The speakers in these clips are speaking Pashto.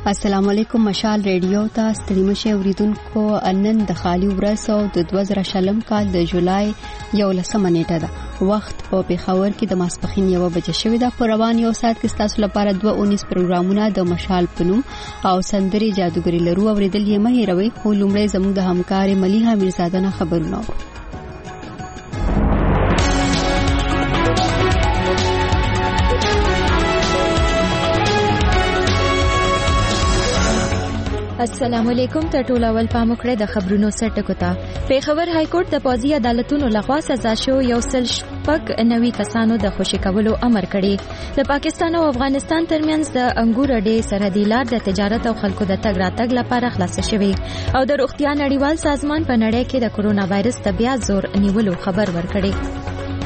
السلام علیکم مشال ریډیو ته ستړي مشه اوریدونکو. نن د خالي ورځ او د 2020 کال د جولای 11 نیټه ده. وخت په پیښور کې د ماسپخین 1 بجې شوې ده. په روان یو ساعت کې تاسو لپاره 219 پروګرامونه د مشال پنوم او سندري جادوګری لرو اوریدل یې مه هېروئ. خو لومړی زموږ د همکار ملیحه میرزاده نه خبرونه. السلام علیکم. ته ټول اول پام وکړئ د خبرونو سرټکو ته. پیښور های کورټ د پوځي عدالتونو لخوا سزا شو 190 کسانو د خوشي کولو امر کړی. د پاکستان او افغانستان ترمنځ د انګور اډې سرحدي لار د تجارت او خلکو د تګ راتګ لپاره خلاص شوی او د روغتیا نړیوال سازمان په نړۍ کې د کورونا وایرس ته بیا زور نیولو خبر ورکړی.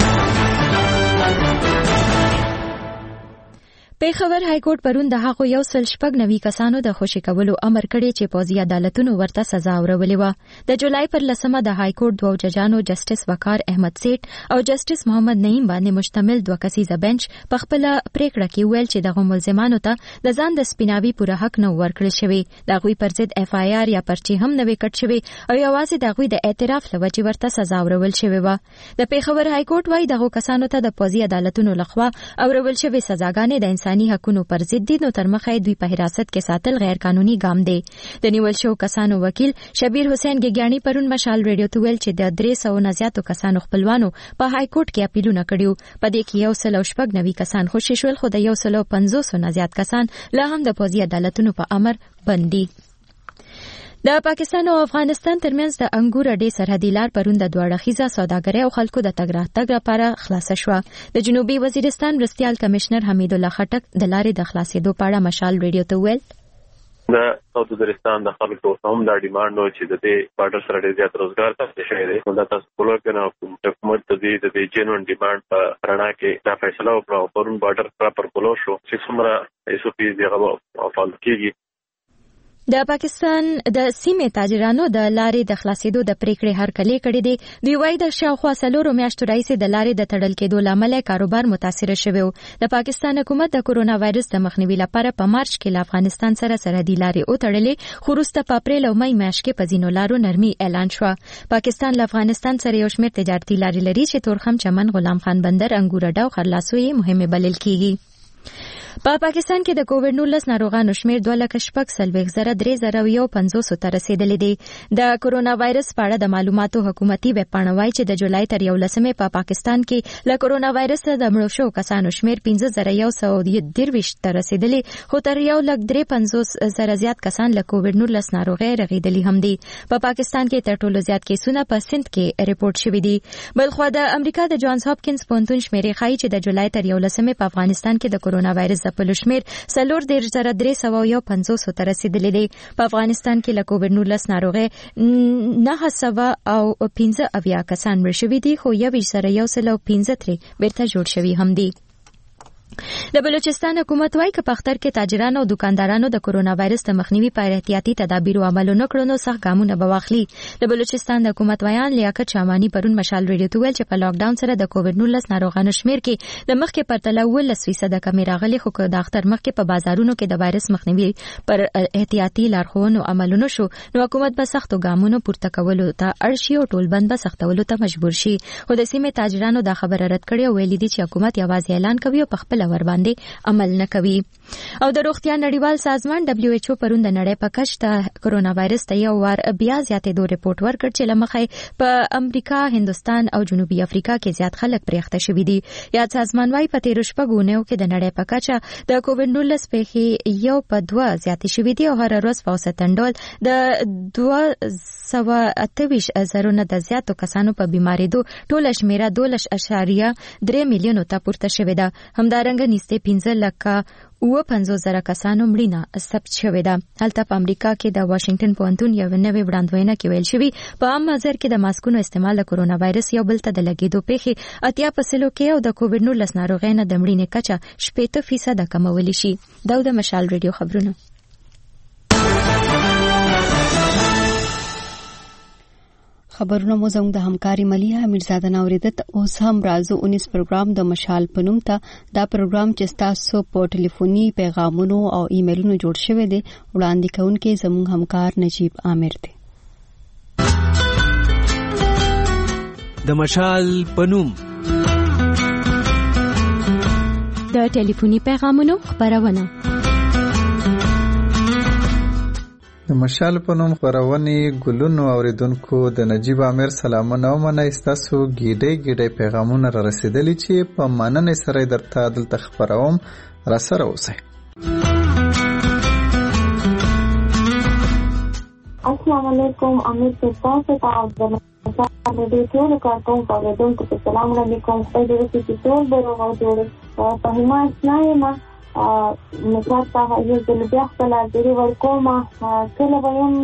پیښور های کورټ پرون د هغو 190 کسانو د خوشي کولو امر کړی چې پوځي عدالتونو ورته سزا ورولې و. د جولای پر 10 د های کورټ دوه ججانو جسټس وقار احمد سیټ او جسټس محمد نعیم باندې مشتمل دوه کسیزه بنچ په خپل پریکړه کې ویل چې دغه ملزمانو ته د ځان د سپیناوي پوره حق نه ورکړل شوی. دغوی پر ضد اف آی آر یا پرچی هم نه وکړ شوی او یوازې دغوی د اعتراف لوجه ورته سزا ورول شوی و. د پیښور های کورټ وايي دغه کسانو ته د پوځي عدالتونو لخوا اورول شوی سزاګانې د انساني حقوقو پر ضد دي، نو تر مخه دوی په حراست کې ساتل غیر قانوني ګام دی. د نیول شو کسانو وکیل شبیر حسین ګیګیانی پرون مشال ریډیو ته ویل چې د 300 نه زیاتو کسانو خپلوانو په های کورټ کې اپیلونه کړیو. په دې کې 190 کسان خوشي شول، خو د 150 نه زیات کسان لا هم د پوځي عدالتونو په امر بندي. د پاکستان او افغانستان ترمنځ د انګور اډې سرحدي لار پرون د دوه اړخیزه سوداګرۍ او خلکو د تګ راتګ لپاره خلاص شوه. د جنوبي وزیرستان مرستیال کمشنر حمید الله خټک د لارې د خلاصېدو په اړه مشال ریډیو ته ویل د ساوث وزیرستان د خلکو هم دا ډیماند و چې د دې بارډر سره ډېر زیات روزګار تاسو شوی دی. نو دا تاسو کولای کنه حکومت د دې جنون ډیماند په رڼا کې دا فیصله وکړه. پرون بارډر پراپر کولو شو چې څومره ایس او پی دغه فعال کیږي. د پاکستان د سیمې تاجرانو د لارې د خلاصېدو د پریکړې هرکلی کړی دی. دوی وايي د شاوخوا 4 میاشتو راهیسې د لارې د تړل کېدو لامل کاروبار متاثر شوی و. د پاکستان حکومت د کورونا وایرس د مخنیوي لپاره په مارچ کې له افغانستان سره سرحدي لارې وتړلې، خو وروسته په اپریل او مې میاشت کې په ځینو لارو نرمي اعلان شوه. پاکستان له افغانستان سره یو شمېر تجارتي لارې لري چې تورخم، چمن، غلام خان بندر، انګور اډه او خرلاسو یې مهمه بلل کیږي. په پاکستان کې د کووډ 19 ناروغانو شمېر 2,40,350 ته رسیدلی دی. د کورونا وایرس په اړه د معلوماتو حکومتي ویب پاڼه وايي چې د جولای تر 11 په پاکستان کې له کورونا وایرس د مړو شو کسانو شمېر 15,123 ته رسیدلی، خو تر 1,53,000 زیات کسان له کووډ 19 ناروغۍ رغیدلی هم دي. په پاکستان کې تر ټولو زیات کیسونه په سند کې ریپورت شوي دي. بلخو د امریکا د جانز هاپکینز پوهنتون شمیرې ښایي چې د جولای تر 11 په افغانستان کې د کورونا وایرس د پلو شمیر 4,350 ته رسیدلی دی. په افغانستان کې له کووډ 19 ناروغۍ 915 کسان مړه شوي دي، خو 1,115 بیرته جوړ شوي هم دي. د بلوچستان حکومت وايي چې په اختر کې تاجرانو او دکاندارانو د کورونا وایرس د مخنیوي په احتیاطي تدابیرو عمل نه کړو نو سخت ګامونه به واخلي. د بلوچستان د حکومت ویان لیاقت شامانی پرون مشال ریډیو ته ویل چې په لاک ډاون سره د کووډ 19 ناروغانو شمیر کې د مخکې پرتله 19% کمی راغلی، خو د اختر مخکې په بازارونو کې د وایرس مخنیوي پر احتیاطي لارښوونو عملونه شو نو حکومت به سختو ګامونو پورته کولو ته اړ شي او ټول بند به سختولو ته مجبور شي. خو د سیمې تاجرانو دا خبره رد کړې او ویلي دي چې حکومت یوازې اعلان کوي او په خپل ور باندې عمل نه کوي. او د روغتیا نړیوال سازمان WHO پرون د نړۍ په کچه د کورونا وایرس ته یو وار بیا زیاتېدو ریپورت ورکړ چې لمخې په امریکا، هندوستان او جنوبي افریقا کې زیات خلک پرې اخته شوي دي. یاد سازمان وايي په 13 شپږونیو کې د نړۍ په کچه د کووډ 19 پیښې 1.2 زیاتې شوي دي او هر ورځ په اوسطن ډول د 228,000 نه د زیاتو کسانو په بیماریدو ټوله شمیره 12.3 میلیونو ته پورته شوې ده. همدارنګه نږدې 15,50,000 کسانو مړینه ثبت شوې ده. هلته په امریکا کې د واشنگټن پوهنتون یو نوې وړاندوینه کې ویل شوی په عام نظر کې د ماسکونو استعمال د کورونا وایرس یو بل ته د لګېدو پیښې 80% کې او د کووډ 19 ناروغۍ نه د مړینې کچه 80% کمولی شي. دا د مشال ریډیو خبرونه. خبرونه مو زموږ د همکاري مليحه میرزاده نوریدت. اوس هم راځو 19 پروګرام د مشال پنوم ته. دا پروګرام چې تاسو په ټلیفوني پیغامونو او ایمیلونو جوړ شوی دی وړاندې کوونکی زموږ همکار نجیب عامر دی. د مشال پنوم د ټلیفوني پیغامونو خبرونه. د مشال په نوم خبرونې ګلونو اوریدونکو د نجیب عامر سلامونه ومنئ. ستاسو ګیډۍ پیغامونه را رسېدلي چې په مننې سره درته دلته خبروم. را سره اوسئ. السلام علیکم. امیر صاحب تاسو ته د ټول کارکون اوریدونکو ته سلام علیکم. خدای دې وکړي چې ټول به روغ او جوړ په حمایت نه یم. مثال تا یو ځل بیا خپل ډېری ورکوم. کله به یم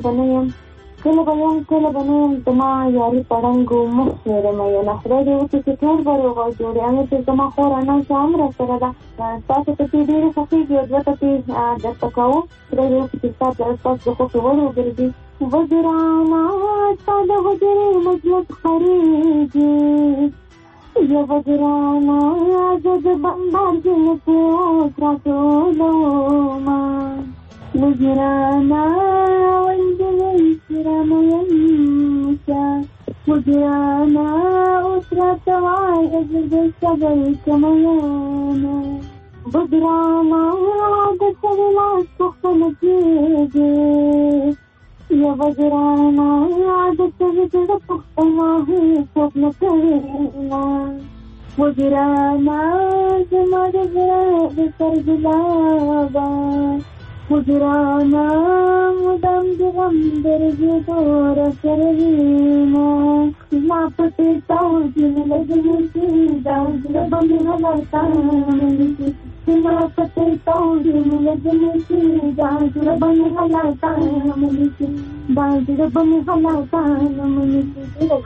زما یاري پړنګو مخ مېره مې نه. خدای دې وکړي چې ټول به روغ او جوړ. امیر چې زما خور انا شام را سره ده. تاسو ته ډېرې خوښېږي او دوه ته درته کوو. خدای دې وکړي چې تاسو د خوښې وړ وګرځي. وزرانا تا د وزرې مجلس خریږي یا وزرانا زد بندر جنکو تراتولوما وزرانا وانجلي سرانا ينشا وزرانا اتراتوائي زد سبل كميانا وزرانا دسولاس تخلقيجي یا وزرانا عادت وزر پختنا ہے سوپن کرینا وزرانا زمار زراد سرگلابا وزرانا مدام دغم درجی دور سروینا لا پتے تاؤ جن لگنے کی داؤ ربم غلطا منکی لا پتے تاؤ جن لگنے کی داؤ ربم غلطا منکی داؤ ربم غلطا منکی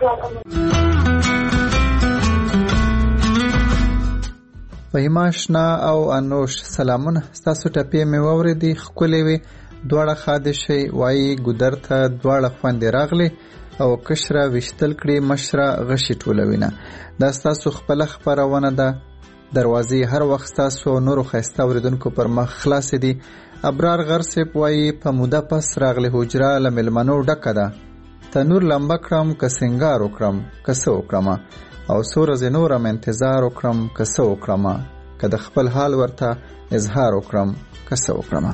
فهیماشنا او انوش سلامونه. ستاسو ټپې مې واورېدې، ښکلې وې. دواړه ښادې شئ وایي ګودر ته دواړه خوندې راغلې او کشره ویشتل کړي مشره غشي ټولوینه. دا ستاسو خپله خپرونه ده. دروازې هر وخت ستاسو نورو ښایسته اوریدونکو پر مخ خلاصې دي. ابرار غرسیب وایي په موده پس راغلې حجره له مېلمنو ډکه ده. تنور لمبه کړم که سینګار وکړم که څه وکړمه او څو ورځې نور هم انتظار وکړم که څه وکړمه که د خپل حال ورته اظهار وکړم که څه وکړمه.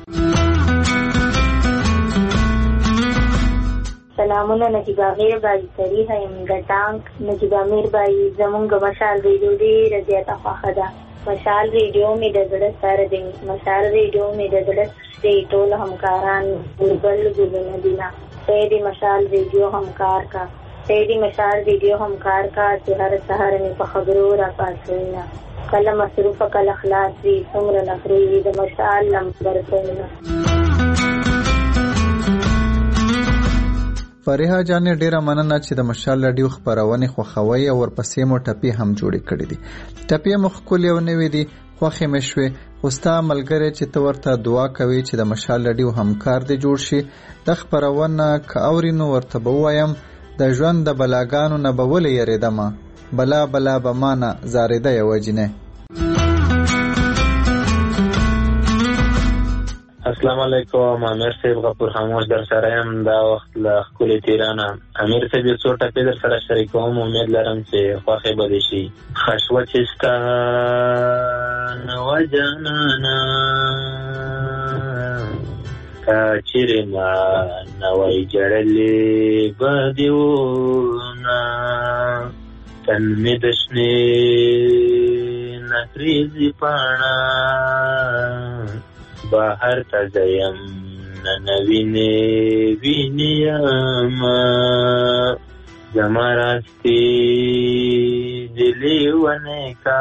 سلامونه نجیب امیر بای صریح یم ګټانک. نجیب امیر بای زمونږ مشال ریډیو ډېره زیاته خوښه ده. مشال ریډیو مې د زړه سر دی. مشال ریډیو مې د زړه دی. ټول همکاران ګلبل ګلونه دینا. دی مشال ریډیو همکار کا دی مشال ریډیو همکار کا چې هر سهار مې په خبرو را پاسوینه. کله مصروفه کله خلاص وي څومره نخرې وي د مشال نمبر کوینه. فریحه جانې ډیره مننه چې د مشال راډیو خبرونه خوښوي او ورپسې مو ټپې هم جوړې کړې دي. ټپې مو ښکلې او نوې دي، خوښې مې شوې. خو ستا ملګری چې ته ورته دعا کوي چې د مشال راډیو همکار دې جوړ شي. د خبرونه که اوري نو ورته به ووایم د ژوند د بلاګانو نه به ولې یېرېدمه، بلا بلا به مانه زارېده یوه جینۍ. السلام علیکم. امیر صاحب غفور خاموش در سره یم دا وخت له ښکلې تیرانه. امیر صاحب یو څو ټپې در سره شریکوم، امید لرم چې خوښې به دې شي. ښه شوه چې ستا نه وه جانانه که چیرې ما نه وای جړلې به دې ونه تن مې د شنې نخریزې پاڼه بهر ته ځیم نه وینې یمه زما راستې د لیونې کا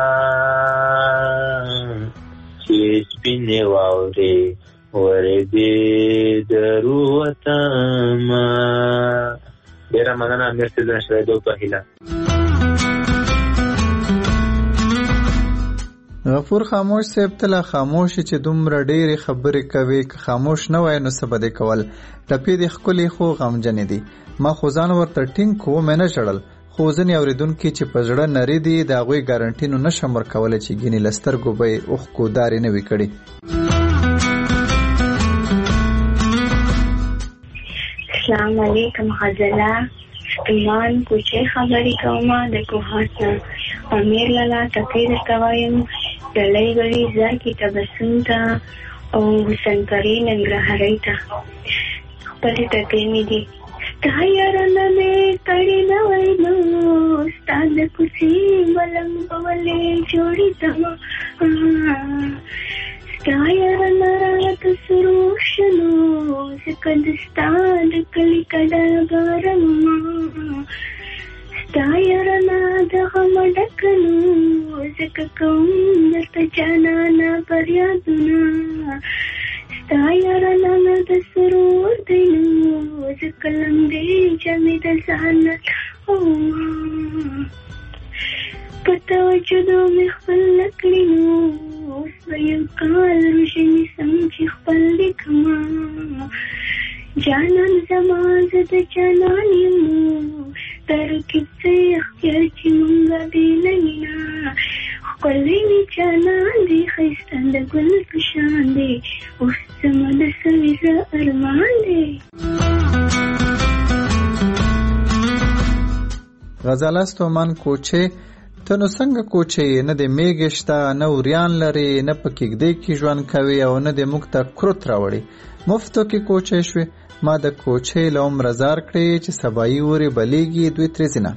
چې سپینې واورې ورېدې درو وتمه. ډېره مننه امیر صاحب د نشرېدو په هیله. غفور خاموش صاحب تل خاموش چې دومره ډېرې خبرې کوي که خاموش نه وای نو څه به دې کول ټپې دې ښکلې خو غمجنې دي ما خو ځان ورته ټینګ کو مې نه ژړل خو ځینې اورېدونکي چې په زړه نري دي د هغوی ګارنټي نو نشم ورکولی چې ګینې له سترګو به یې اوښکو دارې نه وي کړي. السلام علیکم غزله ایمان کوچې خبرې کوم د کوهات نه امیر لالا ټکې درته وایم ډلۍ غړي زر کې تبسم ته او حسن پرې ننګرهارۍ ته خپلې ټکې مې دي ستا یارانه مې کړې نه وای نو ستا د کوڅې ملنګ به ولې جوړې تمه ستا یارانه راته سروښ شنو ځکه د ستا د کلي کډاګارم ستا یارانه د غمه ډکنو ځکه کوم درته جانانه فریادونه ستا یارانه د سرور دینو ځکه لمدې جمې د ځانه په توجدو مې خپل کړي نو اوس به یو کال روژې نیسم چې خپل لیکمه جانان زما زه د جانان یم دا رقیب څه اختیار چې مونږه بې له مینه ښکلی مې جانان دی ښایسته د ګل په شان دی اوس زما د سوي زه ارمان دی. غزاله ستومن کوچې ته نو څنګه کوچې نه د میږې شته نه وریان لري نه په کېږدۍ کې ژوند کوي او نه د موږ ته کروت راوړي مفتو کې کوچې شوې ما د کوچې له عمره زار کړې چې سبایي ورې بلیږي دوی ترې ځینه.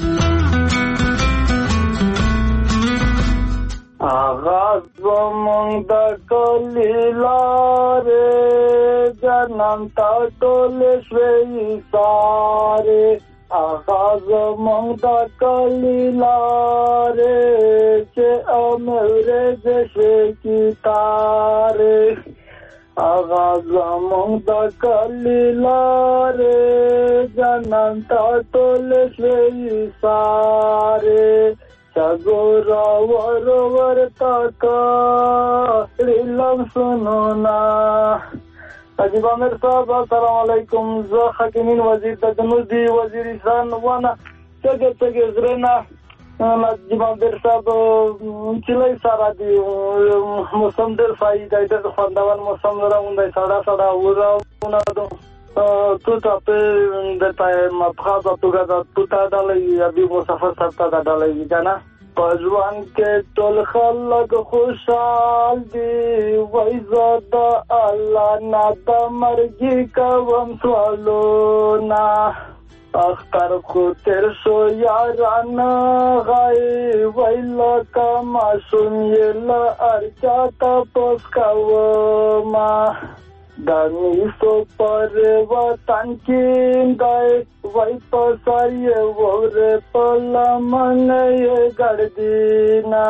آغاز زمونږ د کلي لارې جنم ته ټولې شوې سارې آغاز زمونږ د کلي لارې چې امرې د شوې کتارې آغاز زمونږ د کلي لارې جنم ته ټولې شوې سارې چګورا ور تاکا لم سنونا. عجیب امیر صاحب السلام علیکم زه حکیمین وزیر د جنوبي وزیرستان ونه څنګه زرنا عجیب امیر صاحب چلای سارا دی موسم ډېر صحیح دی د خوندور موسم راوندای ساړه ورونه تو ته د ټایم په توګه د توتا ډالۍ ابي مسافر سره د ډالۍ کنه په ځوان کې ټول خلک خوشحال دي وای زدا الله نه د مرګي کوم سوالونه اختر خو تر شو یاران غای ویلا کما سن یلا ارچا تا پوس کاوما دانی سو پر وطن کی دای وای پسای ور پلا من گردینا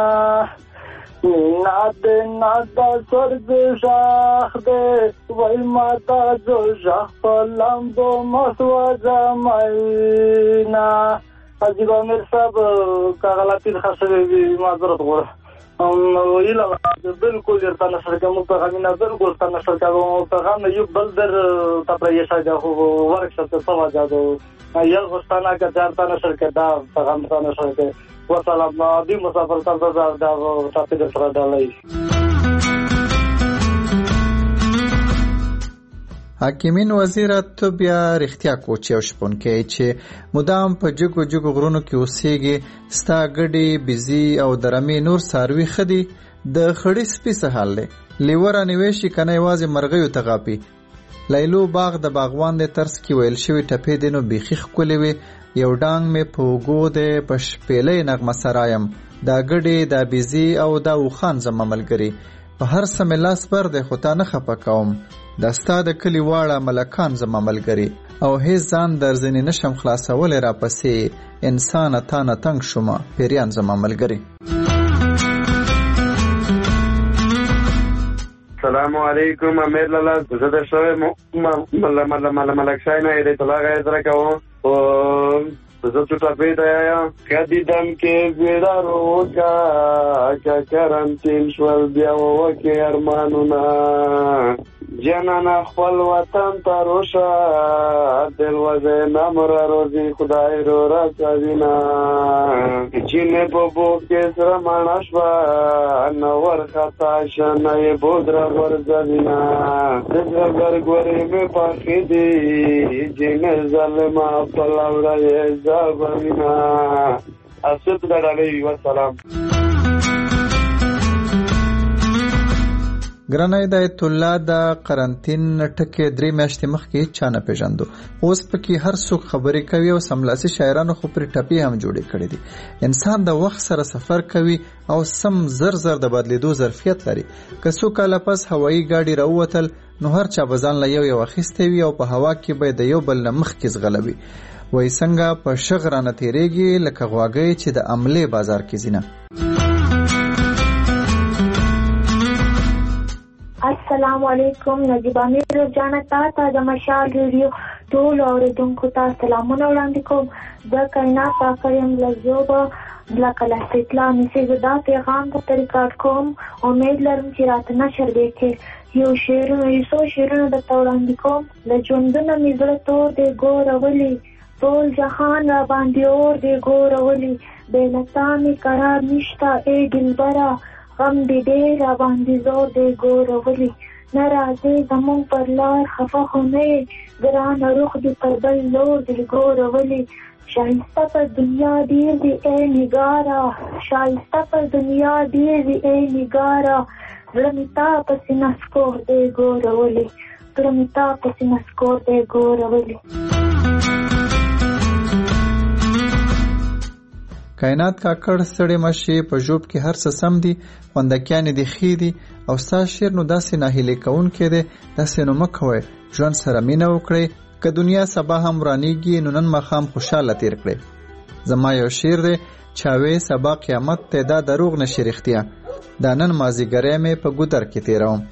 ناد نادا سرد شاخ دے وای ماتا جو شاخ پلم دو مسوا زماینا. عجیب امیر صاحب کاغلاتی خاصه معذرت غواړم ویلا بالکل درته نشر کوم په غمینه بالکل تر نشر کوم په غم یو بل در تپریه شاده خو ورکشپ ته سوا جادو یل غستانه که درته نشر کدا په غم ته نشر کې وسلام دی مسافر تر دا ټاپې در سره ډالۍ. حکیمین وزیر ته بیا رښتیا کوچې او شپونکی چې مدام په جګو غرونو کې اوسېږي ستا ګډې بیزي او درمې نور څاروي ښه دي د خړې سپي څه حال دی لیوه رانیوی شي که نه یوازې مرغیو ته غاپي. لیلو باغ د باغوان د طرز کې ویل شوي ټپې دی نو بیخي ښکلې وې یو ډانګ مې په اوږو دی په شپېلۍ نغمه سره یم دا ګډې دا بیزي او دا اوښان زما ملګري په هر څه مې لاس بر دی خو تا نه خفه کوم دا ستا د کلي واړه ملکان زما ملګري او هیڅ ځان در ځینې نشم خلاصولی راپسې انسانه تا نه تنګ شومه پیریان زما ملګري. السلام علیکم امیر لالا زه د شوی ملک شای نه ایدیت الله غیر سره کوم زه ټپې دایا کدیدم کې بیدارو کا کرنتین شول بیا وکه ارمانونه جنانا خپل وطن ته روشا دل وزه نمر روزي خدای رو راځوینا چینه په بو کې سره ماناشوا نور خطا شنه بودرا ورځوینا دغه ګرګوري مې پاکې دي جنه ظالما په لورا یې ځوینا اسد دړلې و سلام ګرانه هدایت الله د قرنطین ټکي 3 میاشتې مخکې چا نه پیژندو اوس پکې هر څوک خبرې کوي او سملاسي شاعرانو خو پر ټپي هم جوړې کړې دي انسان د وخت سره سفر کوي او سم زر د بدلیدو ظرفیت لري که څو کاله پس هوایي ګاډي راووتل نو هر چا بزان له یو اخیستی وي او په هوا کې به د یو بل نه مخکې ځغلوي وای څنګه په شغرانه تیریږي لکه غواګي چې د عملې بازار کې زینه السلام علیکم نجیب امیر جانتا تا د مشال ریډیو ټول اوریدونکو ته سلامونه وړاندې کوم د کائنات پاکریم لزوبه لکه لاستلا میسیز دا پیغام ته ریکارډ کوم امید لرم چې راته نشر وکړي یو شعرونه د وړاندې کوم د ژوندونه مې زړه تور دی ګورولي ټول جهان را باندې اور دی ګورولي بې لتا مې قرار نشته ای دلبره غم دې ډېر را باندې زور دی ګورولي نه راځې زمونږ پر لار خفه خو نه یې ګرانه روح دې پر بل لور دی ګورولي شایسته پر دنیا ډېر دی ای نګاره شایسته پر دنیا ډېر دی ای نګاره زړه مې تا پسې نسکور دی ګورولي زړه مې تا پسې نسکور دی ګورولي کائنات کاکړ ستړي مشي په جوب کې هر څه سم دي خوندکیانې دي خې دي او ستا شعر نو داسې ناهیلې کوونکی دی داسې نو مه کوئ ژوند سره مینه وکړئ که دنیا سبا هم رانیږي نو نن ماښام خوشحاله تیر کړئ زما یو شعر دی چاوې سبا قیامت ته دا دروغ نشي رښتیا دا نن مازدیګری مې په ګودر کې تیروم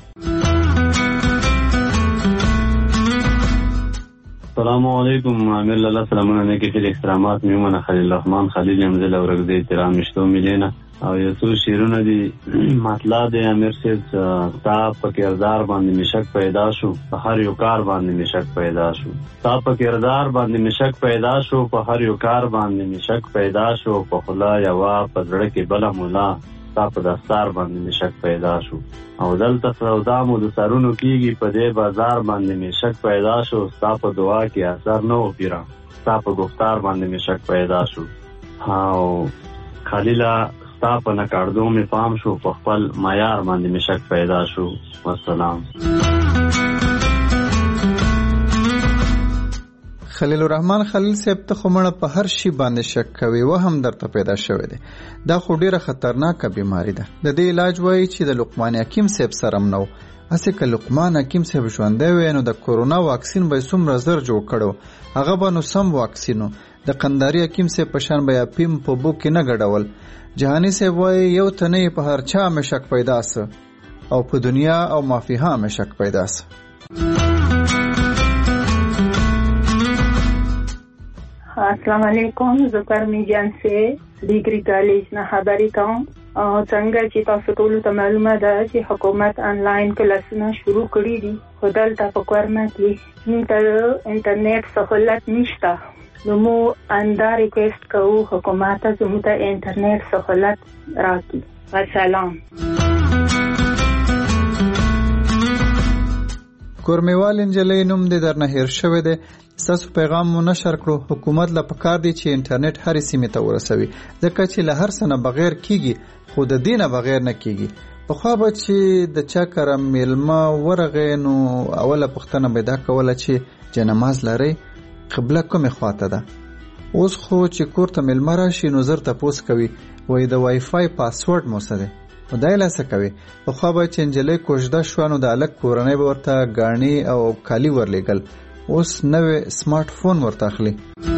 السلام علیکم امیر لاله سلامونه نه کې احترامات میومنه خلیل الرحمن خلیل یمزل او رغزه احترام مشتو ملینا او یو څو شیرونه دي مطلب د امیر صاحب تا په کردار باندې مشک پیدا شو په هر یو کار باندې مشک پیدا شو تا په کردار باندې مشک پیدا شو په هر یو کار باندې مشک پیدا شو په خلا یوا په زړه کې بل مولا تا په دستار باندې مشک پیدا شو او دلته سودا مو د سرونو کیږي په دې بازار باندې مشک پیدا شو ستا په دعا کې اثر نه وپیرا ستا په گفتار باندې مشک پیدا شو او خلیلا ستا په نکاردو مې پام شو په خپل معیار باندې مشک پیدا شو والسلام خلیل الرحمن خلیل صاحب ته خو مړه په هر شي باندې شک کوي وهم درته پیدا شوی دی دا خو ډیره خطرناکه بیماری ده د دې علاج وایي چې د لقمان حکیم صاحب سره نو اسې که لقمان حکیم صاحب ژوندی وی نو د کورونا واکسین به څومره زر جوړ کړو هغه به نو سم واکسینو د قنداري حکیم صاحب په شان به پیم په بو کې نه ګډول جهانی صاحب وایي یو تنه په هر چا مې شک پیدا سه او په دنیا او مافیها مې شک پیدا سه السلام علیکم زکر می جان سے ډیګری کالج نه خبرې کوم او څنګه چې تاسو ټول ته معلومه ده چې حکومت آنلاین کلاسونه شروع کړي دي خو دلته په کورنا کې انټرنیټ سہولت نشته نو مو اندا ریکوست کوو حکومت ته زموږ ته انټرنیټ سہولت راکړي السلام کورمیوال انجلۍ نوم دې درنه هیر شوی دی ستاسو پیغام مو نشر کړو حکومت له پکار دی چې انټرنیټ هرې سیمې ته ورسوي ځکه چې له هر څه نه بغیر کیږي خو د دې نه بغیر نه کیږي پخوا به چې د چا کره میلمه ورغی نو اوله پوښتنه به دا کوله چې جنماز لرئ قبله کومې خواته ده اوس خو چې کور ته میلمه راشي نو زر تپوس کوي وایي د وای فای پاسورډ مو څه دی نو دا یې لاسه کوي پخوا به چې نجلۍ کوژده شوه نو د هلک کورنۍ به ورته ګاڼې او کالي ورلیږل اوس نوې سمارټ فون ورته اخلي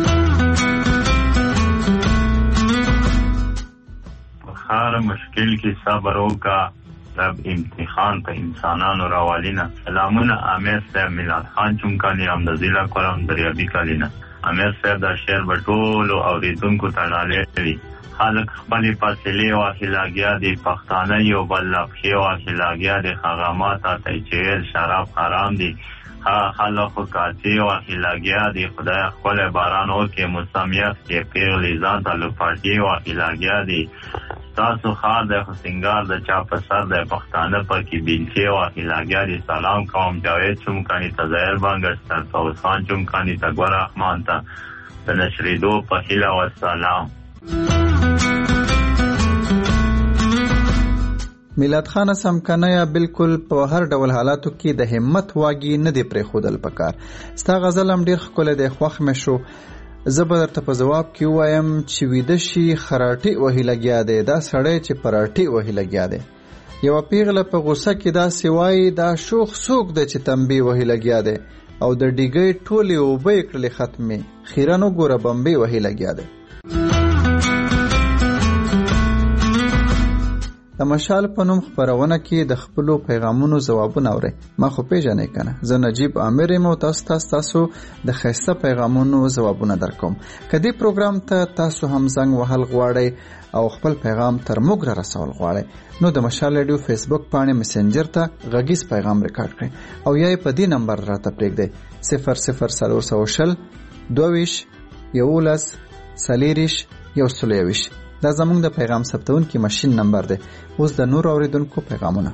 هر مشکل کې صبر وکړه رب امتحان په انسانانو راوالینه سلامونه امیر صاحب میلاد خان چونکانی امدازیلا کورم دریابی کالینا امیر صاحب دا شعر به ټولو اوریدونکو ته ډالۍ وي. خلک خپلې فاصلې واخې لګیا دي، پښتانه یو بل له پښې واخې لګیا دي، هغه ماته ته چې ویل شراب حرام دي، هغه خلک خو کاسې واخې لګیا دي، خدای ښکلی باران وکړي موسمیت کې پیغلې ځان ته لوپټې واخې لګیا دي. ستاسو ښار دی خو سینګار د چا په سر دی، پښتانه پکې بیلچې واخې لګیا دي. سلام کوم جاوید چمکاني ته، ظاهر بنګر ته، فوز خان چمکاني ته، ګل رحمان ته د نشریدو په هیله والسلام. میلاد خان سمکنه بالکل په هر ډول حالاتو کې د همت واګي نه دی پرې خودل پکار. ستا غزل هم ډیر ښکلی دی، خوښ مې شو. زه به درته په ځواب کې وایم چې ویده شي خراټې وهي لګیا دی، دا سړی چې پراټې وهي لګیا دی. یوه پیغله په غوسه کې داسې وایي دا شوخ څوک دی چې تنبې وهي لګیا دی، او د ډیګۍ ټولې اوبه یې کړلې ختمې، خیرن وګوره بمبې وهي لګیا دی. د مشال په نوم خپرونه کې د خپلو پیغامونو ځوابونه اورئ. ما خو پیژنئ کنه، زه نجیب عامر یم او تاسو د ښایسته پیغامونو ځوابونه درکوم. که دې پروګرام ته تاسو هم زنګ وهل غواړئ او خپل پیغام تر موږ را رسول غواړئ، نو د مشال ریډیو فیسبوک پاڼې مسنجر ته غږیز پیغام ریکارډ کړئ او یا په دې نمبر راته پرېږدئ 00420 22 11 40 121. دا زمونږ د پیغام ثبتون کې ماشین نمبر دی. اوس د نور اوریدونکو پیغامونه.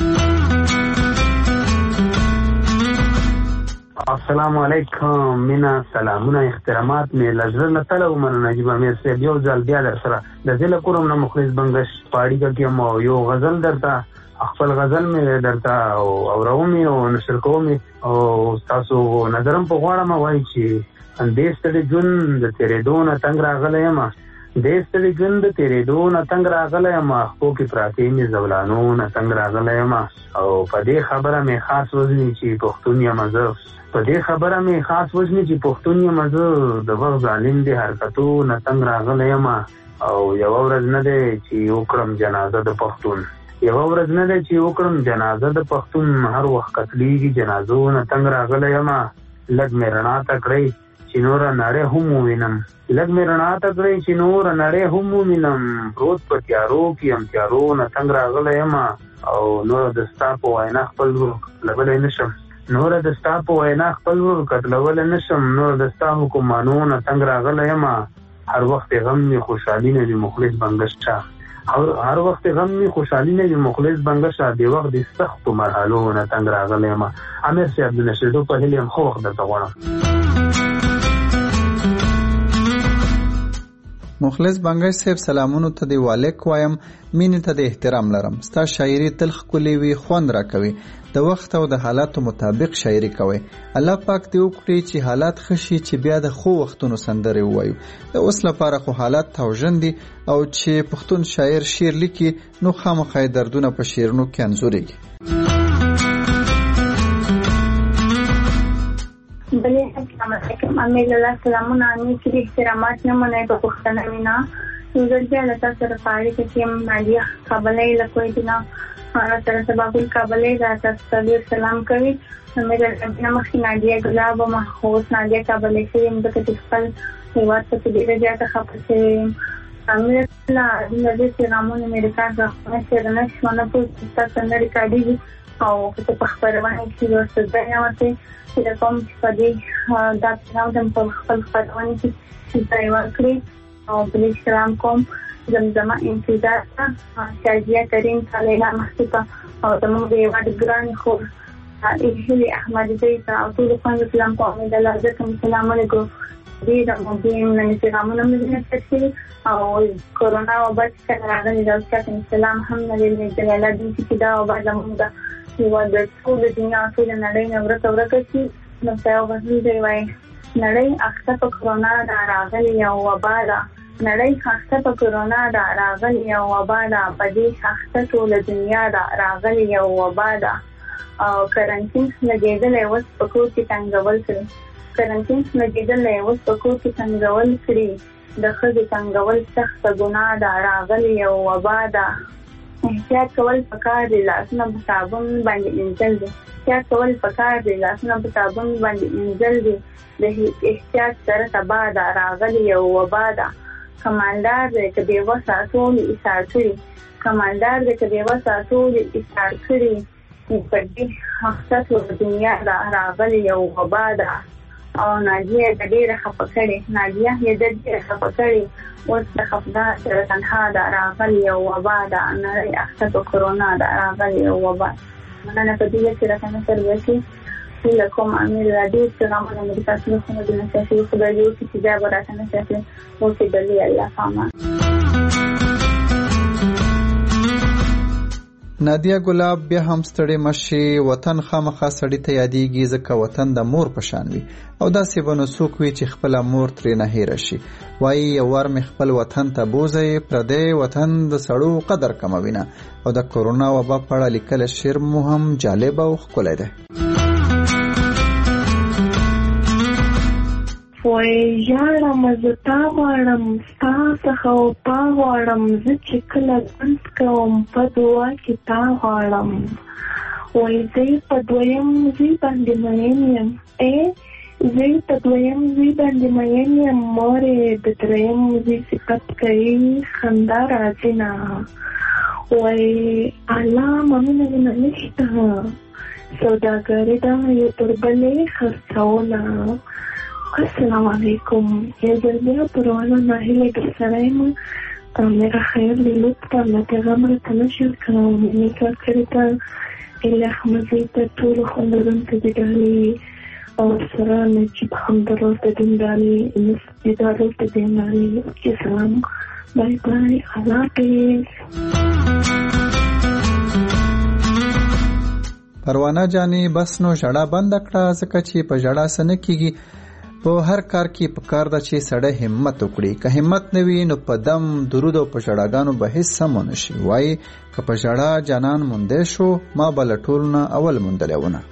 السلام علیکم، مینا سلامونه احترامات مې لزر نه تلو من نجیب امیر صاحب یو ځل بیا در سره د ځل کوم نه مخلص بنگش پاړی کې مو یو غزل درته خپل غزل مې درته او رومي او نشر کوم او تاسو نظرم په غواړم وای چې اندې ستړي جون د تیرې دون تنگ راغلی ما د ستړي جون د تیرې دون تنگ راغلی ما خو کې پراتی مې زولانو نه تنگ راغلی ما او په دې خبره مې خاص وزني چې پښتون یم زه په دې خبره مې خاص وزني چې پښتون یم زه د وخت ظالم دي حرکتو نه تنگ راغلی ما او یو ورځ نه دی چې وکړم جنازه د پښتون یو ورځ نه دی چې وکړم جنازه د پښتون هر وخت قتلېږي جنازو نه تنگ راغلی ما لږ مې رڼا ته کړئ چې نور نړۍ هم ووینم لږ مې رڼا ته کړئ چې نور نړۍ هم ووینم پروت په تیارو کې یم تیارو نه تنگ راغلی یم او نور د ستا په وینا خپل قتلولی نشم نور د ستا په وینا خپل قتلولی نشم نور د ستا حکمانو نه تنگ راغلی یم هر وخت غم مې خوشحالي نه وي مخلص بنګشته هر وخت غم مې خوشحالي نه وي مخلص بنګشته د وخت د سختو مرحلو نه تنگ راغلی یم امیر صاحب د نشریدو په هیله یم ښه وخت درته غواړم. مخلص بنگش صاحب سلامونو ته دی والیک وایم مینې ته د احترام لرم. ستا شاعري تل ښکلې وي خوند راکوي د وخت او د حالاتو مطابق شاعري کوي. الله پاک دې وکړي چې حالات ښه شي چې بیا د ښو وختونو سندرې ووایو. د اوس لپاره خو حالات توژن دي او چې پښتون شاعر شعر لیکي نو خامخا دردونه په شعرونو کې انځورېږي. بله السلام علیکم امیر الله سلامونه امیر کې احترامات نه منای په پښتنه مینا زه بیا له تاسو سره پاړې کې یم نادیه کابلې له کوی دینا انا سره سبابل کابلې دا تاسو سلام کوي امیر الله مخکې نادیه ګلاب او محفوظ نادیه کابلې کې یم د خپل هیواد په دې ځای ته خپل امیر الله د دې رامون امریکا څخه چې نه شمنه په تاسو نه ریکارډي او په خبرونه کې ورته ځای چې د کوم په دې دا څنګه په خپل خبرونه کې ځای ورکړي او بل سلام کوم زمزمه انتظار شاجیه کریم صالحه مخطوطه او زموږ یو د ګران خو ایهلی احمد زید او ټول خلک سلام کوم د الله کوم سلام علیکم دې د موږ نن سلامونه مې او کورونا او بچ څنګه راغلي دا څنګه سلام هم نه لري جلاله دې چې دا او بعد موږ یو د ټول دنیا ټول نړۍ نه ورته شي نو تاسو غوښتل دی وای نړۍ اخته په کورونا دا راغلی او وبا دا نړۍ اخته په کورونا دا راغلی او وبا دا په دې اخته ټول دنیا دا راغلی او وبا دا او کرنټین لګیدل اوس په کوټ کې څنګهول کړی کرنټین لګیدل اوس په کوټ کې څنګهول کړی د خځې څنګهول سخت ګناه دا راغلی او وبا دا احتیاط کول پکار دی لاسونه په صابون باندې انځل دي احتیاط کول پکار دی. لاسونه په صابون باندې مینځل دي. د احتیاط سره تبا ده راغلی یو وبا ده. کمالدار دی که بېوسه ټول ایثار کړي. کمالدار دی که بېوسه ټول ایثار کړي. په دې حقیقت دنیا ده راغلی یو وبا ده. او ناجیه د ډېره خفه کړې. ناجیه یې د ډېره خفه کړې. اوس د خفګان سره تنها ده راغلی یو وبا ده. نړۍ اخته کرونا ده راغلی یو وبا. مننه په دې چې راته سره وکړي. هیله کوم امیر راډیو پیغامونه مې تاسو له خونو د نشي خدای دې وکړي چې دا به راته نشي وکړي دلی الله پامان. نادیه ګلاب بیا هم ستړې مشي. وطن خامخا سړی ته یادېږي ځکه وطن د مور په شان وي او داسې به نو څوک وي چې خپله مور ترې نه هېره شي. وایي یو وار مې خپل وطن ته بوځئ پردی وطن د سړو قدر کموینه. او د کرونا وبا په اړه لیکل شعر مو هم جالب او ښکلی دی. وای ژاړم زه تا غواړم ستا څخه وفا غواړم زه چې کله ګنځ کوم په دعا کې تا غواړم. وای زه په دویم زوی باندې مین یم. زه په دویم زوی باندې مین یم. مورې د دریم زوی صفت کوي خندا راځي نه. وای الله ممنه مینه نشته سوداګري ده یو تر بلې خرڅونه. السلام علیکم. یو ځل بیا پروانه ناهیله در سره یم. میرا خیر لطفا له پیغام راته نشر کوم. نیکه کړې ته ایله احمدزی ته ټولو خوندونکو د ډالۍ او سره نجیب همدرور ته دیندالي دیدارو ته دیندالي. سلام بای بای الله حافظ. پروانه جانې بس نو ژړا بنده کړه ځکه چې په ژړا څه نه کېږي. په هر کار کې پکار ده چې سړی همت وکړي. که همت نه وي نو په دم درود او په ژړاګانو به هیڅ سم ونه شي. وایي که په ژړا جانان موندی شو ما به له ټولو نه اول موندلی ونه.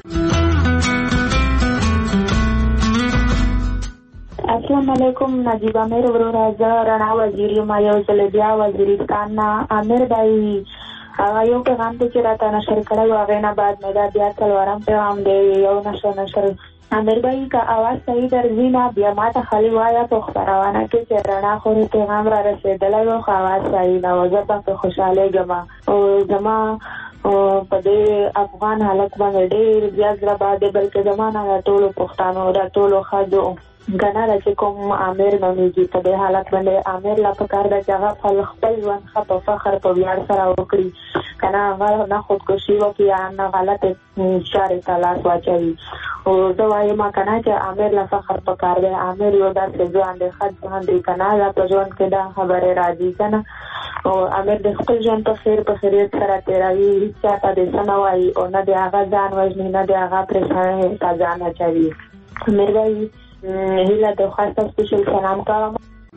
السلام علیکم. نجیب امیر وروره زه رڼا وزیر یم. یو ځل بیا وزیرستان نه امیر بای هغه یو پیغام دی چې راته نشر کړی و. هغې نه بعد مې دا بیا څلورم پیغام دی یو نشر. امیر بای که آواز صحیح درځي نه بیا ما ته خالي وایه په خپرونه کې چې رڼا خورې پیغام را رسېدلی و خو آواز صحیح نه و. زه به پرې خوشحالېږم. زما په دې افغان حالت باندې ډېر زیات زړه باد دی بلکې زما نه د ټولو پښتانو د ټولو ښځو ګناه ده چې کوم امیر نومیږي په دې حالت باندې امیر لا پکار ده چې هغه خپل ژوند ښه په فخر په ویاړ سره وکړي که نه هغه نه خودکشي وکړي یا نه غلطې چارې ته لاس واچوي. او زه وایم که نه چې امیر لا فخر پکار دی. امیر یو داسې ځوان دی ښه ځوان دی که نه دا په ژوند کې دا خبرې راځي که نه. او امیر د خپل ژوند په خیر په خیریت سره تېروي. هېڅ چا ته دې څه نه وایي او نه د هغه ځان وژني نه د هغه پرېشانۍ ته ځان اچوي. امیر وایي هیله د خاصه سپیشل سلام کوم.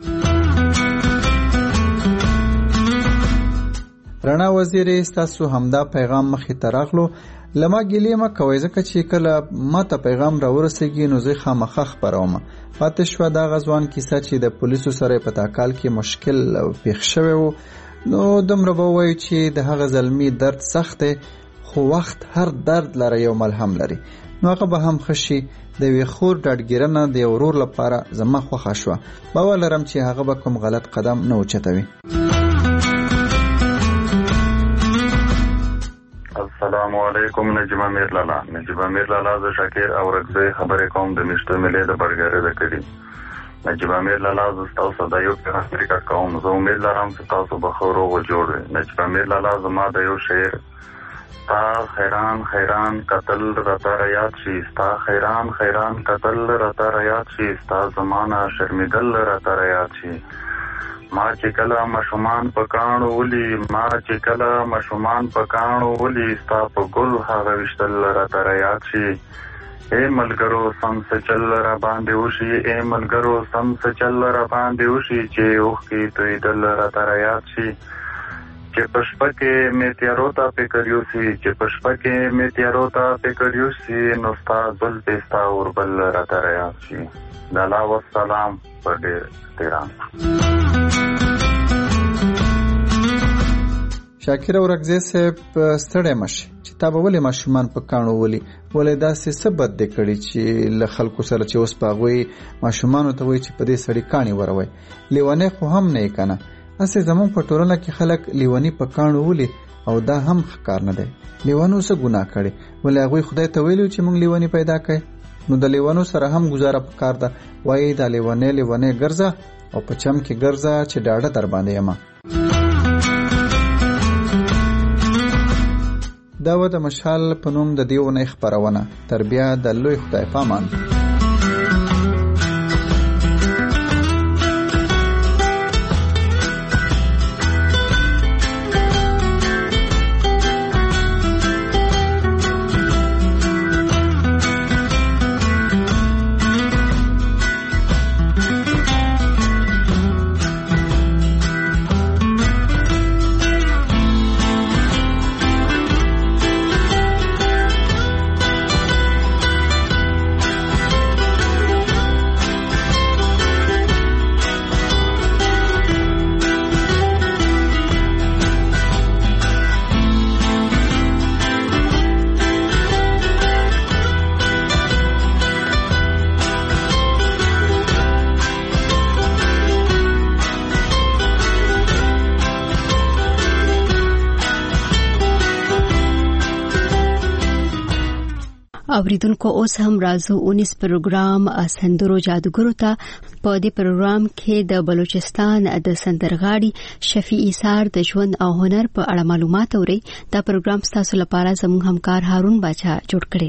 رڼا وزیرې ستاسو همدا پیغام مخې ته راغلو. له ما ګیلې مه کوئ ځکه چې کله ما ته پیغام راورسېږي نو زه خامخا خپروم. پاتې شوه دغه ځوان کیسه چې د پولیسو سره په تاکال کې مشکل پېښ شوی و. نو دومره به ووایو چې د هغه زلمي درد سخت دی خو وخت هر درد لره یو ملهم لري. نو هغه به هم ښه شي. د یوې خور ډاډګیرنه د یو ورور لپاره زما خوښه شوه. باور لرم چې هغه به کوم غلط قدم نه اوچتوي. السلام علیکم. نجیب امیر لالا. نجیب امیر لالا زه شاکر او رګزی خبرې کوم د میشتو ملي د برګرې د کړي. نجیب امیر لالا زه ستاسو د یو پیغام کوم. زه امید لرم چې تاسو به ښه روغ او جوړ وئ. نجیب امیر لالا زما د یو شعر ستا خیران خیران قتل راته یاد شي. ستا خیران خیران قتل راته یاد شي. ستا زمانه شرمېدل راته یاد شي. ما چې کله ماشومان په کاڼو ولي ما چې کله ماشومان په کاڼو ولي ستا په ګل هغه ویشتل راته یاد شي. اے ملګرو سم څه چل را باندې وشي. اے ملګرو سم څه چل را باندې وشي چې اوښکې تویدل راته یاد شي. چې په شپه کې مې تیارو ته فکر یوسي. چې په شپه کې مې تیارو ته فکر یوسي نو ستا زلفې ستا اوربل راته یاد شي. د الله والسلام په ډېر احترام. شاکر اورکزی صاحب ستړی مشي چې تا به ولې ماشومان په کاڼو ولي ولې داسې څه بد دې کړي چې له خلکو سره چې اوس په هغوی ماشومانو ته وایي چې په دې سړي کاڼي وروئ لیونی خو هم نه یې که نه هسې زموږ په ټولنه کې خلک لیوني په کاڼو ولي او دا هم ښه کار نه دی لیونو څه ګناه کړي ولې هغوی خدای ته ویلي چې موږ لیوني پیدا کړئ نو د لیونو سره هم ګزاره پکار ده وایي دا لیونی ګرځه او په چم کې ګرځه چې ډاډه در باندې یمه دا و د مشال په نوم د دې اونۍ خپرونه تر بیا د لوی خدای په امان اوریدونکو اوس هم راځو 19 پروګرام سندرو جادوګرو ته په دې پروګرام کې د بلوچستان د سندرغاړي شفیع ایثار د ژوند او هنر په اړه معلومات اوري دا پروګرام تاسو لپاره زموږ همکار هارون باچا جوړ کړی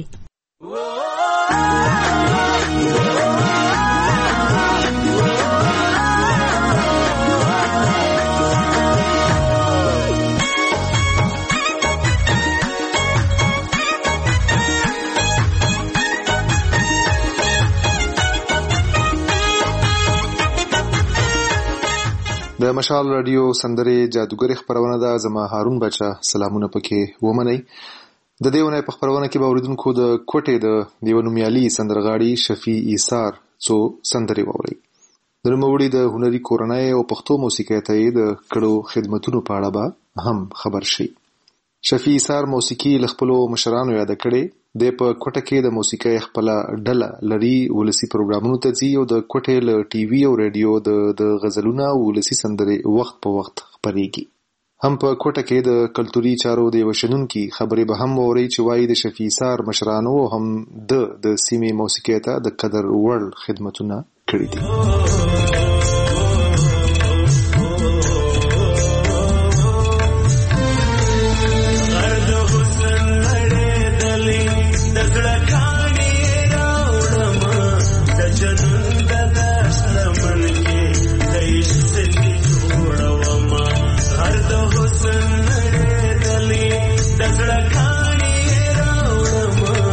د مشال رادیو سندرې جادوګري خبرونه ده زما هارون بچا سلامونه پکې ومنئ د دې ونې په خبرونه کې به اوریدونکو د کوټې د دیونومیالي سندرغاړي شفیع ایثار څو سندرې واوري د نوموړي د هنري کورنۍ او پښتو موسیقۍ ته د کړو خدمتونو په اړه به هم خبر شي شفیع ایثار موسیقي له خپلو مشرانو یاد کړي د په کوټه کې د موسیقۍ خپل ډله لري ولسی پروګرامونو ته ځي او د کوټې له ټي وي او رادیو د غزلونو او ولسی سندرې وخت په وخت خبريږي هم په کوټه کې د کلتوري چارو د وشنونکو خبرې به هم اوري چې وايي د شفیع ایثار مشرانو هم د سیمې موسیقۍ ته د قدر وړ خدمتونه کړې دي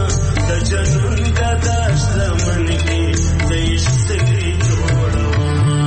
جنون کا داشت من کې د عشق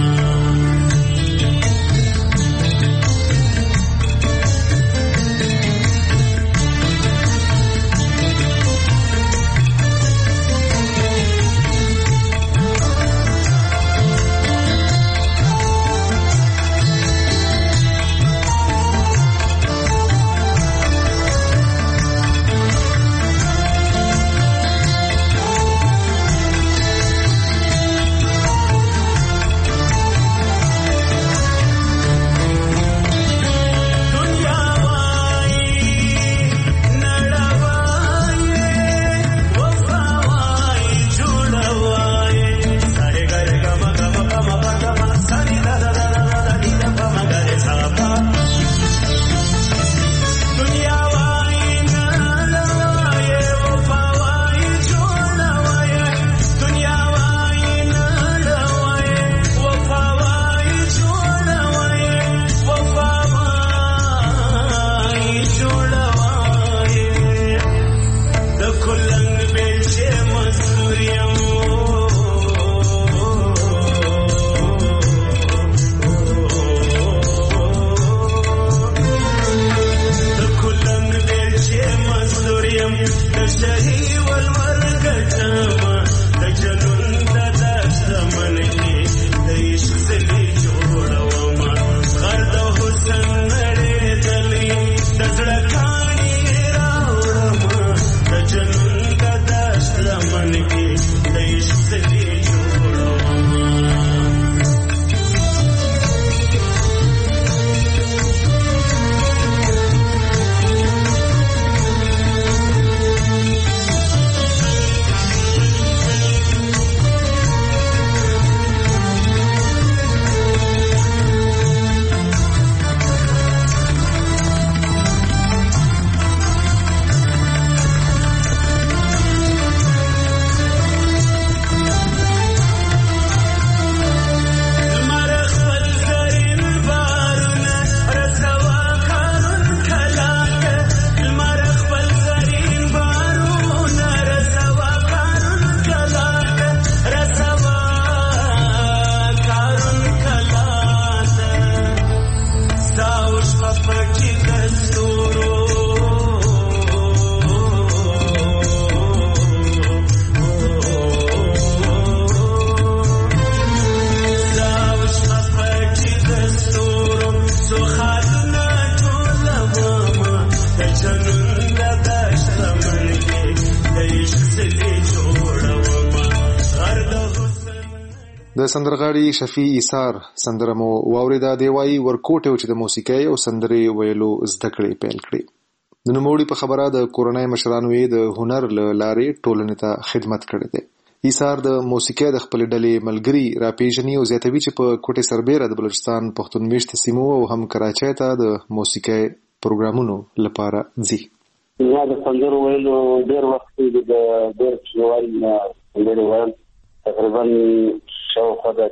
د سندرغاړي شفیع ایثار سندره مو واوریده. دی وایي ورکوټ چې د موسیقۍ او سندرې ویلو زده کړې پیل کړې. د نوموړي په خبره د کورنۍ مشرانو یې د هنر له لارې ټولنې ته خدمت کړی دی. ایثار د موسیقۍ د خپلې ډلې ملګري راپېژني او زیاتوي چې په کوټې سربیره د بلوچستان پښتون میشته سیمو او هم کراچۍ ته د موسیقۍ پروګرامونو لپاره ځي. ما د سندرو ویلو ډېر وخت د ډېر کلیوال سندرې ویل تقریبا شاوخوا د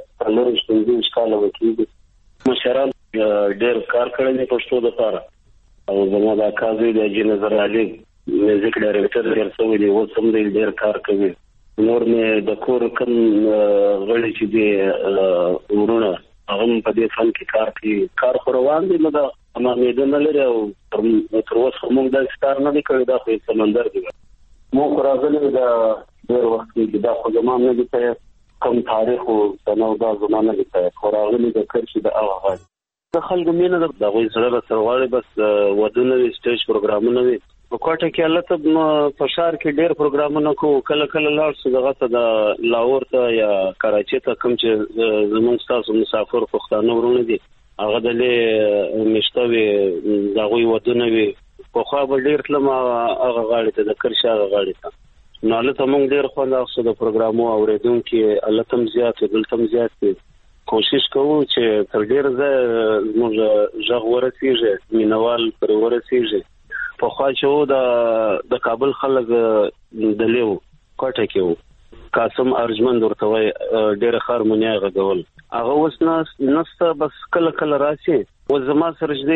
15 کاله وکېږي. مشران ډېر کار کړی دی پښتو دپاره او زما د اکا زوی د حاجي نظر علي میوزیک ډایرکټر ډېر شوی دی، اوس هم دی ډېر کار کوي. نور مې د کور کوم غړي چې دي ورونه هغه هم په دې فن کې کار کوي. کار خو روان دی نو د امامېده نه لري او تر اوسه موږ داسې کار نه دی کړی. دا خو سمندر دی. موږ خو راغلي د ډېر وخت کې دا خو زما نه دي ته کوم تاریخ او سنه دا زما نه دي ته خو راغلي د کرشي د هغه غاړي د خلکو مینه د هغوی سره به سره غواړي. بس ودونه وي، سټیج پروګرامونه وي. په کوټه کې هلته په ښار کې ډېر پروګرامونه کوو. کله کله لاړ شو دغه ته د لاهور ته یا کراچۍ ته کوم چې زموږ ستاسو مسافر پښتانه ورونه دي هغه دلې میشته وي، د هغوی ودونه وي. پخوا به ډېر تلم هغه غاړې ته د کرشي هغه غاړې ته. نو هلته موږ ډېر خوند اخیستو د پروګرامو اورېدونکي هلته هم زیات وي، دلته هم زیات وي. کوشش کوو چې تر ډېر ځایه زموږ غږ ورسېږي، مینوال پرې ورسېږي. پخوا چې و د کابل خلک دلې وو، کوټه کې وو، قاسم ارجمند ورته وایي، ډېره ښه هارمونیا یې غږول. هغه اوس نسته، بس کله کله راشي. اوس زما سره چې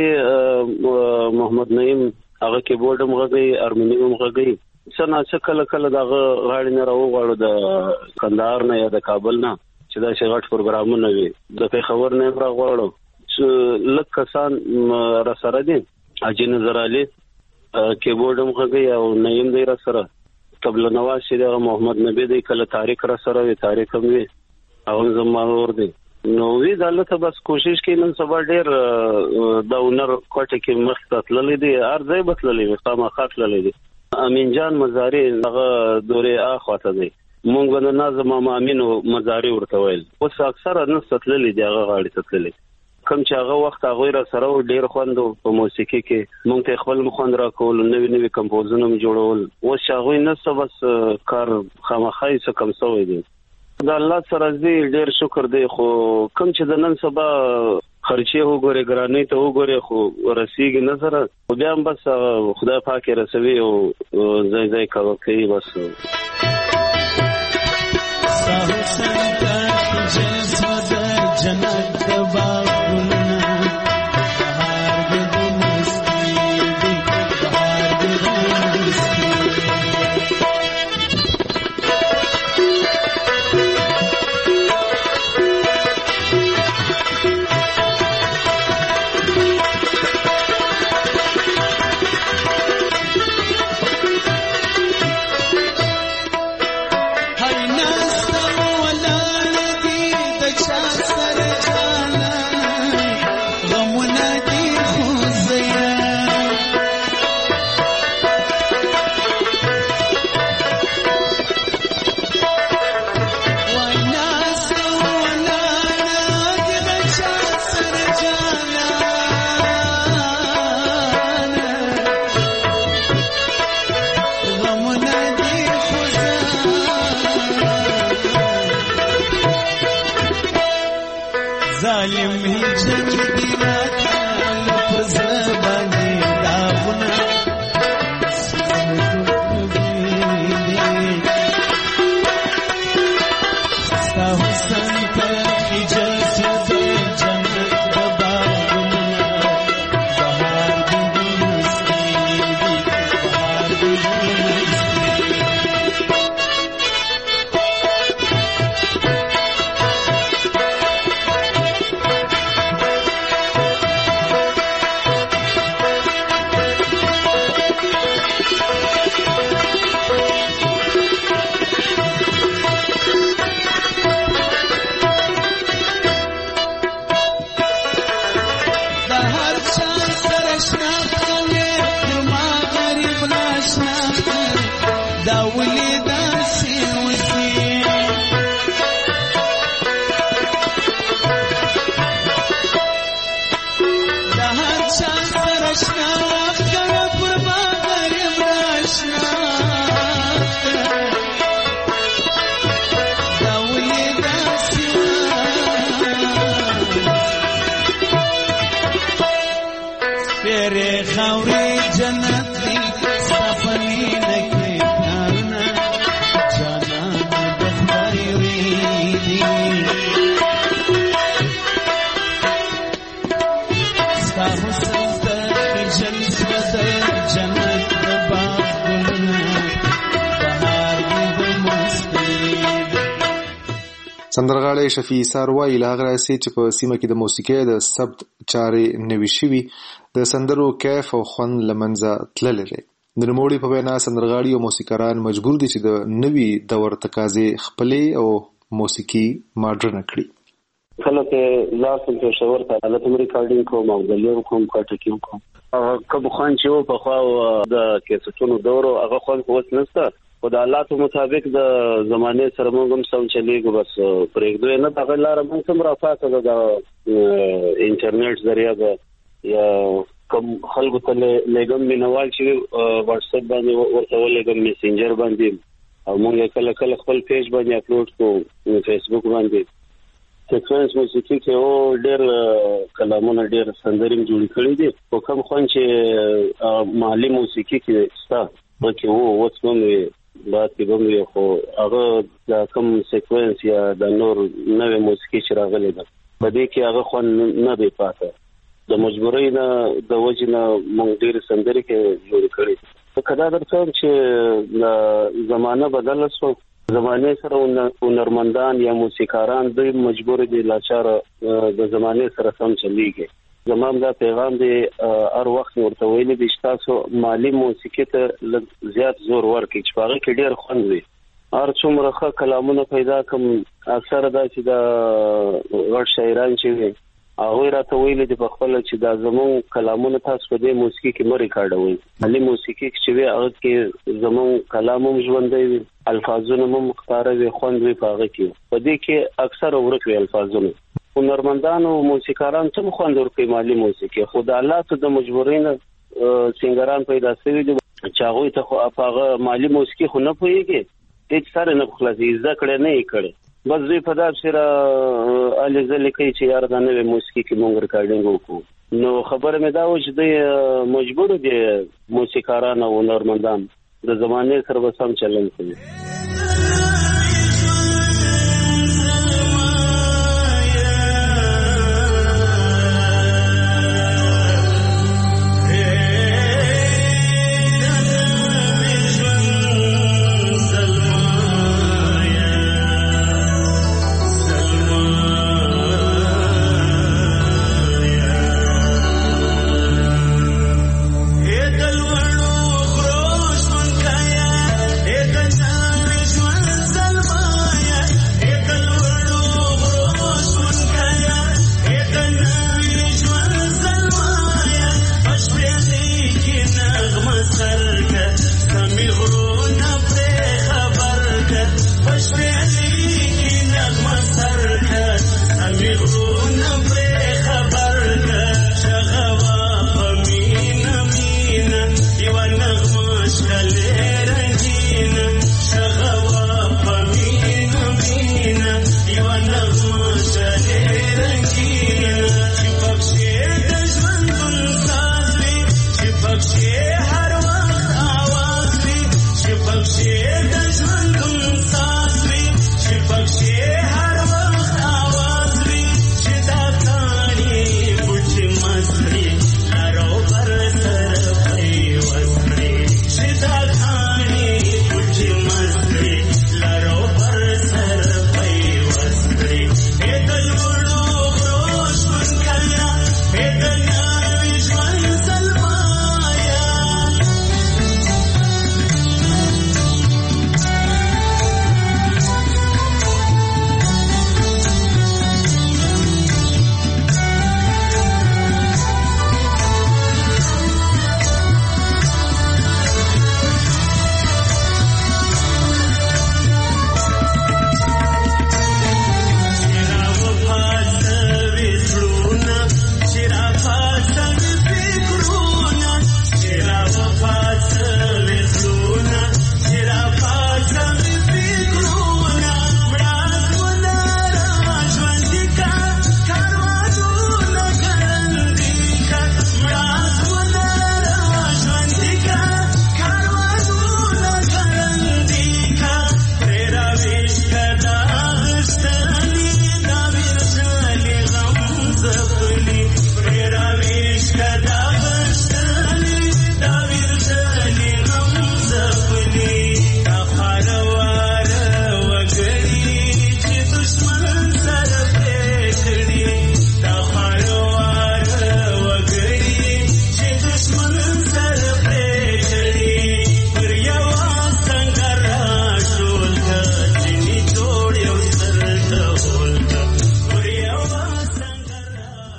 دی محمد نعیم هغه کیبورډ هم غږوي، هارمونیم هم غږوي. څه ناڅه کله کله د هغه غاړې نه راوغواړو د کندهار نه یا د کابل نه چې داسې غټ پروګرامونه وي. د پېښور نه هم راغواړو چې لږ کسان راسره دي. حاجي نظر علي کیبورډ هم غږوي او نعیم دی راسره. طبله نواز چې دی هغه محمد نبي دی، کله تاریخ راسره وي، تاریخ هم وي، هغه هم زما ور دی. نو وی د هلته بس کوشش کوي. نن سبا ډېر د هنر کوټه کې مخ ته تللی دی، هر ځای به تللی وي، خامخا تللی دی. امین جان مزاري هغه دورې اخواته دی، موږ به د ناظم امینو مزاري ورته ویل. اوس اکثره نسته تللی دی هغه غاړې ته تللی. کوم چې هغه وخت هغوی را سره و ډېر خوند په موسیقي کې، موږ ته خپل خوند راکول، نوي نوي کمپوزونه م جوړول. اوس چې هغوی نسته بس کار خامخا یې څه کم شوی دی. د الله سره دی ډېر شکر دی. خو کوم چې د نن سبا خرچې وګورې، ګرانۍ ته وګورې، خو رسیږي نه سره. خو بیا هم بس خدای پاک یې رسوي او ځای ځای کوي بس. ډېرې خاورې جنت دی سپنې نکې پلارونه جانان د خدای ویلي ستا حسن ته خجل شوه د جنت د باغ ګلونه بهار دې د مستۍ سندرغاړی شفیع ایثار وایي له هغه راهیسې چې په سیمه کې د موسیقۍ د ثبت چارې نوي شوي د سندرو کیف او خوند له منځه تللی دی. د نوموړي په وینا سندرغاړي او موسیقاران مجبور دي چې د نوي دور تقاضې خپلې او موسیقي ماډرنه کړي. کله چې لاستم پېښور ته حالت مې ریکارډینګ کوم او د لیو کوم کاټکیم کوم کوم خوان چې و په خوا د کیسټونو دورو هغه خوان اوس نشته خو د حالاتو مطابق د زمانې سره موږ هم سم چلیږو بس پرېږدو یې نه دغه لاره موږ هم راپاته ده د انټرنیټ ذریعه ده یا کوم خلکو ته لېږم مینوال چې واټساپ باندې ورته ولېږم میسنجر باندې او موږ یې کله کله خپل پیج باندې اپلوډ کوو فیسبوک باندې سیکوینس موسیقي کې ډېر کلامونه ډېر سندرې جوړې کړي دي خو کوم خوند چې محلي موسیقي کې شته پکې اوس هم بعد کې به وي خو هغه د کوم سیکوینس یا د نور نوې موسیقي چې راغلې ده په دې کې هغه خوند نه دی پاته د مجبورۍ نه د وجې نه موږ ډېرې سندرې کې جوړې کړي که دا درته چې زمانه بدله شو زمانې سره هنرمندان یا موسیقاران دوی مجبور دي لاچاره د زمانې سره سم چلیږي زمام دا پیغام دی هر وخت ورته ویلي دي چې تاسو مالي موسیقي ته زیات زور ورکړئ چې په هغه کې ډېر خوند وي هر څومره ښه کلامونه پیدا کړم اکثره دا چې د غټ شاعران چې وي هغوی راته ویلي دي په خپله چې دا زموږ کلامونه تاسو په دې موسیقي کې مه ریکارډوئ مالي موسیقي چې وي هغه کې زموږ کلام هم ژوندی وي الفاظونه هم ښکاره وي خوند وي په هغه کې په دې کې اکثره ورک وي الفاظونه هنرمندانو موسیقاران څه خوند ورکوي مالي موسیقي خو د حالاتو د مجبورۍ نه سینګران پیدا شوي دي چې هغوی ته خو هغه مالي موسیقي خو نه پوهېږي هېڅ سره نه خلاصي زده کړی نه یې کړی بس دوی په دا پسې را هلې ځلې کوي چې یاره دا نوې موسیقي کې مونږ ریکارډینګ وکړو نو خبره مې دا و چې دوی مجبور دي موسیقاران او هنرمندان د زمانې سره به سم چلند کوي دلوړو خروش من کایا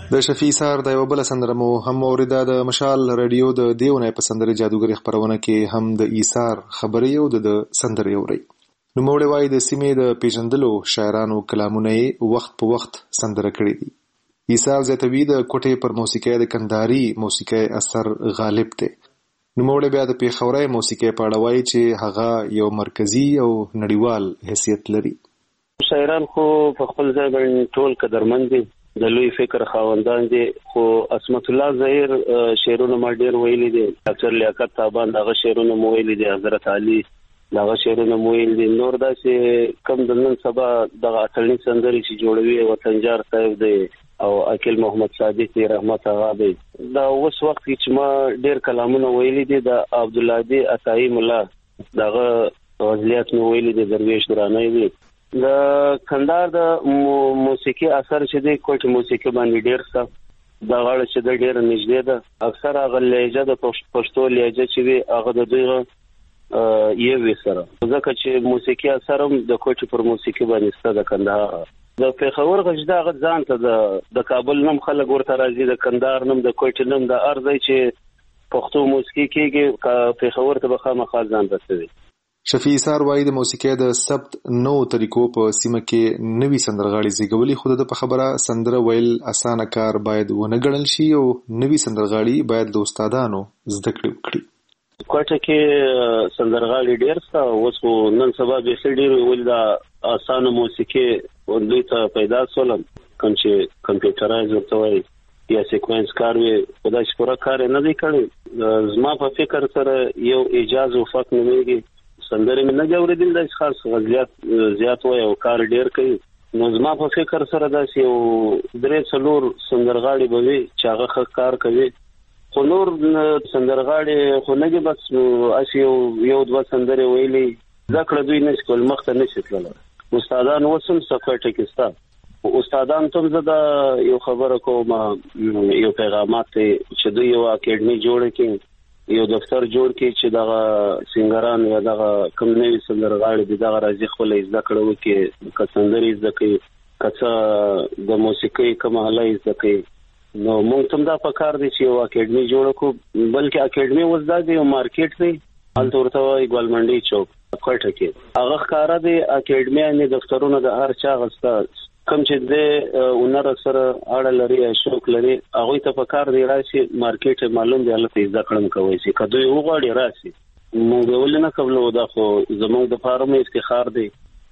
د شفیع سار د یو بل سندره مو هم اوریدا د مشال رادیو د دیونه په سندره جادوګری خبرونه کې هم د ایثار خبرې او د سندره اوري. نو موړې وای د سیمې د پیژندلو شاعرانو کلامونه وخت په وخت سندره کړې دي. ایثار زتوی د کوټې پر موسیقي د کندهاري موسیقي اثر غالب دی. نو موړې بیا د پیښوري موسیقي په اړه وای چې هغه یو مرکزی او نړیوال حیثیت لري. شاعران خو په خپل ځای باندې ټول قدرمن دي، د لوی فکر خاوندان دي، خو عصمت الله ظاهر شعرونه ما ډیر ویلي دي. ډاکټر لیاقت تابان دغه شعرونه مو ویلي دي، حضرت علي دغه شعرونه مو ویلي دي. نور داسې کم د نن سبا دغه اتلنی سندري چې جوړوي وطنجار صاحب دی او اکیل محمد صادق دی رحمت الله دی. دا اوس وخت چې ما ډیر کلامونه ویلي دي د عبد الله دی عطایی مولا دغه غزلیات مو ویلي دي، درویش درانه دی. د کندهار د موسیقي اثر چې دی کوټ موسیقي باندې ډیر څه د غاړه چې د ډیر نږدې ده. اکثر هغه لهجه د پښتو لهجه چې وي هغه د دوی یو وسره ځکه چې موسیقي اثر هم د کوټ پر موسیقي باندې ست د کندهار د پیښور غږ د ځان ته د کابل نوم خلک ورته راځي، د کندهار نوم د کوټ نوم د ارزای چې پښتو موسیقي کېږي پیښور ته بخامه ځان رسوي. شفیع سار وای د موسیقي د ثبت نو طریقو په سیمه کې نوې سندرغاړي زیږولي، خو د په خبره سندره ویل اسانه کار باید ونه ګڼل شي او نوې سندرغاړي باید د استادانو زده کړې وکړي. کوټه کې سندرغاړي ډېر څه اوس نن سبا به ډېر ویل دا اسانه موسیقي دوی ته پیدا سولم کوم چې کمپیوټرایز ورته وایي یا سیکوینس کار وي خدای شکر کار نه دی کړی. زما په فکر سره یو اجازه وفق نمېږي سندره مې نه جوړېدل د خاص غزلیات زیات وای او کار ډیر کوي. نو زما په فکر سره داسې یو درې څلور سندرغاړي به وي چې هغه کار کوي، خو نور سندرغاړي خو نه دي بس اسی یو دوه سندرې ویلي ځکه دوی نشي کول مخ ته نشي تللی. استادان وسم سکوټه کې ستا استادان ته زه دا یو خبره کوم یو پیغامات چې دوی یو اکیډمي جوړ کړي یو دفتر جوړ کړي چې دغه سنگران یا دغه کوم نوی سندرغاړي د دغه راځي خپل زده کړو کې کسندري زده کوي کڅه د موسیقي کوم حالای زده کوي. نو موږ ته دا پکار دي چې یو اکیډمي جوړ کړو، بلکې اکیډمي وزدا دی یو مارکیټ دی هلته ورته وایي ګولمنډي چوک کوټه کې هغه ښکارا دی اکیډمي نه دفترونه د هر چا غستا کوم چې د اونر سره اړه لري شوق لري هغه ته پکار دی راشي مارکیټ معلوم دی هلته زده کړم کوي چې کدوې وغواړي راشي موږ ولنه قبل ودا خو زموږ د فارم افتخار دی